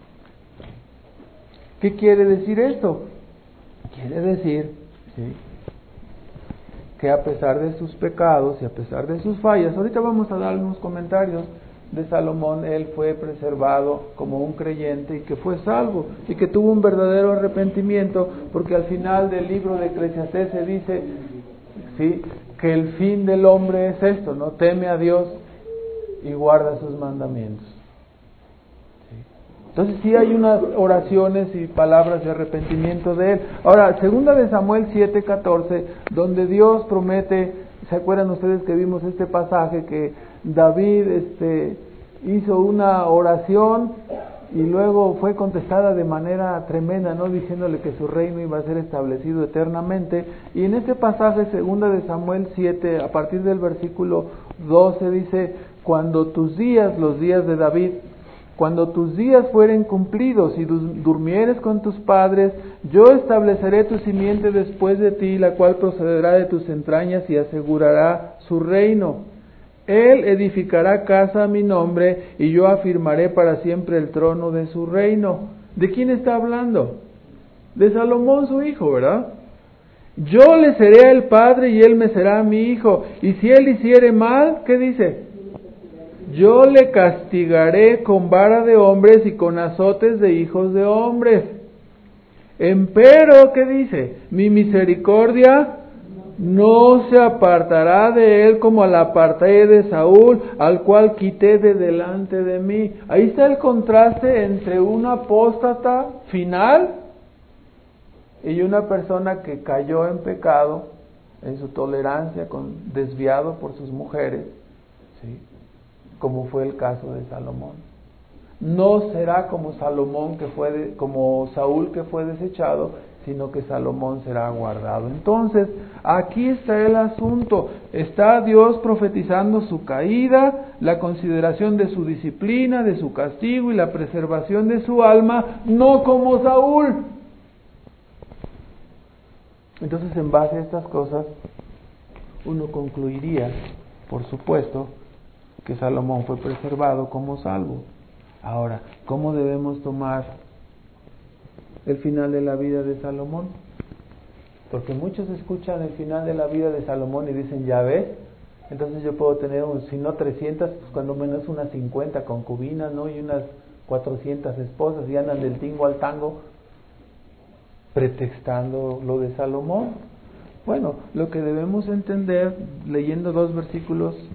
¿Qué quiere decir esto? Quiere decir, ¿sí?, que a pesar de sus pecados y a pesar de sus fallas, ahorita vamos a dar unos comentarios de Salomón, él fue preservado como un creyente y que fue salvo y que tuvo un verdadero arrepentimiento, porque al final del libro de Eclesiastés se dice, sí, que el fin del hombre es esto, ¿no? Teme a Dios y guarda sus mandamientos. ¿Sí? Entonces sí hay unas oraciones y palabras de arrepentimiento de él. Ahora, segunda de Samuel siete catorce, donde Dios promete ¿Se acuerdan ustedes que vimos este pasaje que David este, hizo una oración y luego fue contestada de manera tremenda, ¿no? Diciéndole que su reino iba a ser establecido eternamente. Y en este pasaje, segunda de Samuel siete, a partir del versículo doce, dice: cuando tus días, los días de David, cuando tus días fueren cumplidos y durmieres con tus padres, yo estableceré tu simiente después de ti, la cual procederá de tus entrañas y asegurará su reino. Él edificará casa a mi nombre y yo afirmaré para siempre el trono de su reino. ¿De quién está hablando? De Salomón, su hijo, ¿verdad? Yo le seré el padre y él me será mi hijo. Y si él hiciere mal, ¿qué dice? Yo le castigaré con vara de hombres y con azotes de hijos de hombres. Empero, ¿qué dice? Mi misericordia no se apartará de él como la aparté de Saúl, al cual quité de delante de mí. Ahí está el contraste entre un apóstata final y una persona que cayó en pecado, en su tolerancia, con, desviado por sus mujeres, ¿sí? Como fue el caso de Salomón. No será como Salomón que fue de, como Saúl que fue desechado, sino que Salomón será guardado. Entonces, aquí está el asunto. Está Dios profetizando su caída, la consideración de su disciplina, de su castigo y la preservación de su alma, no como Saúl. Entonces, en base a estas cosas, uno concluiría, por supuesto, que Salomón fue preservado como salvo. Ahora, ¿cómo debemos tomar el final de la vida de Salomón? Porque muchos escuchan el final de la vida de Salomón y dicen, ya ves, entonces yo puedo tener, un, si no trescientas, pues cuando menos unas cincuenta concubinas, ¿no? Y unas cuatrocientas esposas, y andan del tingo al tango pretextando lo de Salomón. Bueno, lo que debemos entender, leyendo dos versículos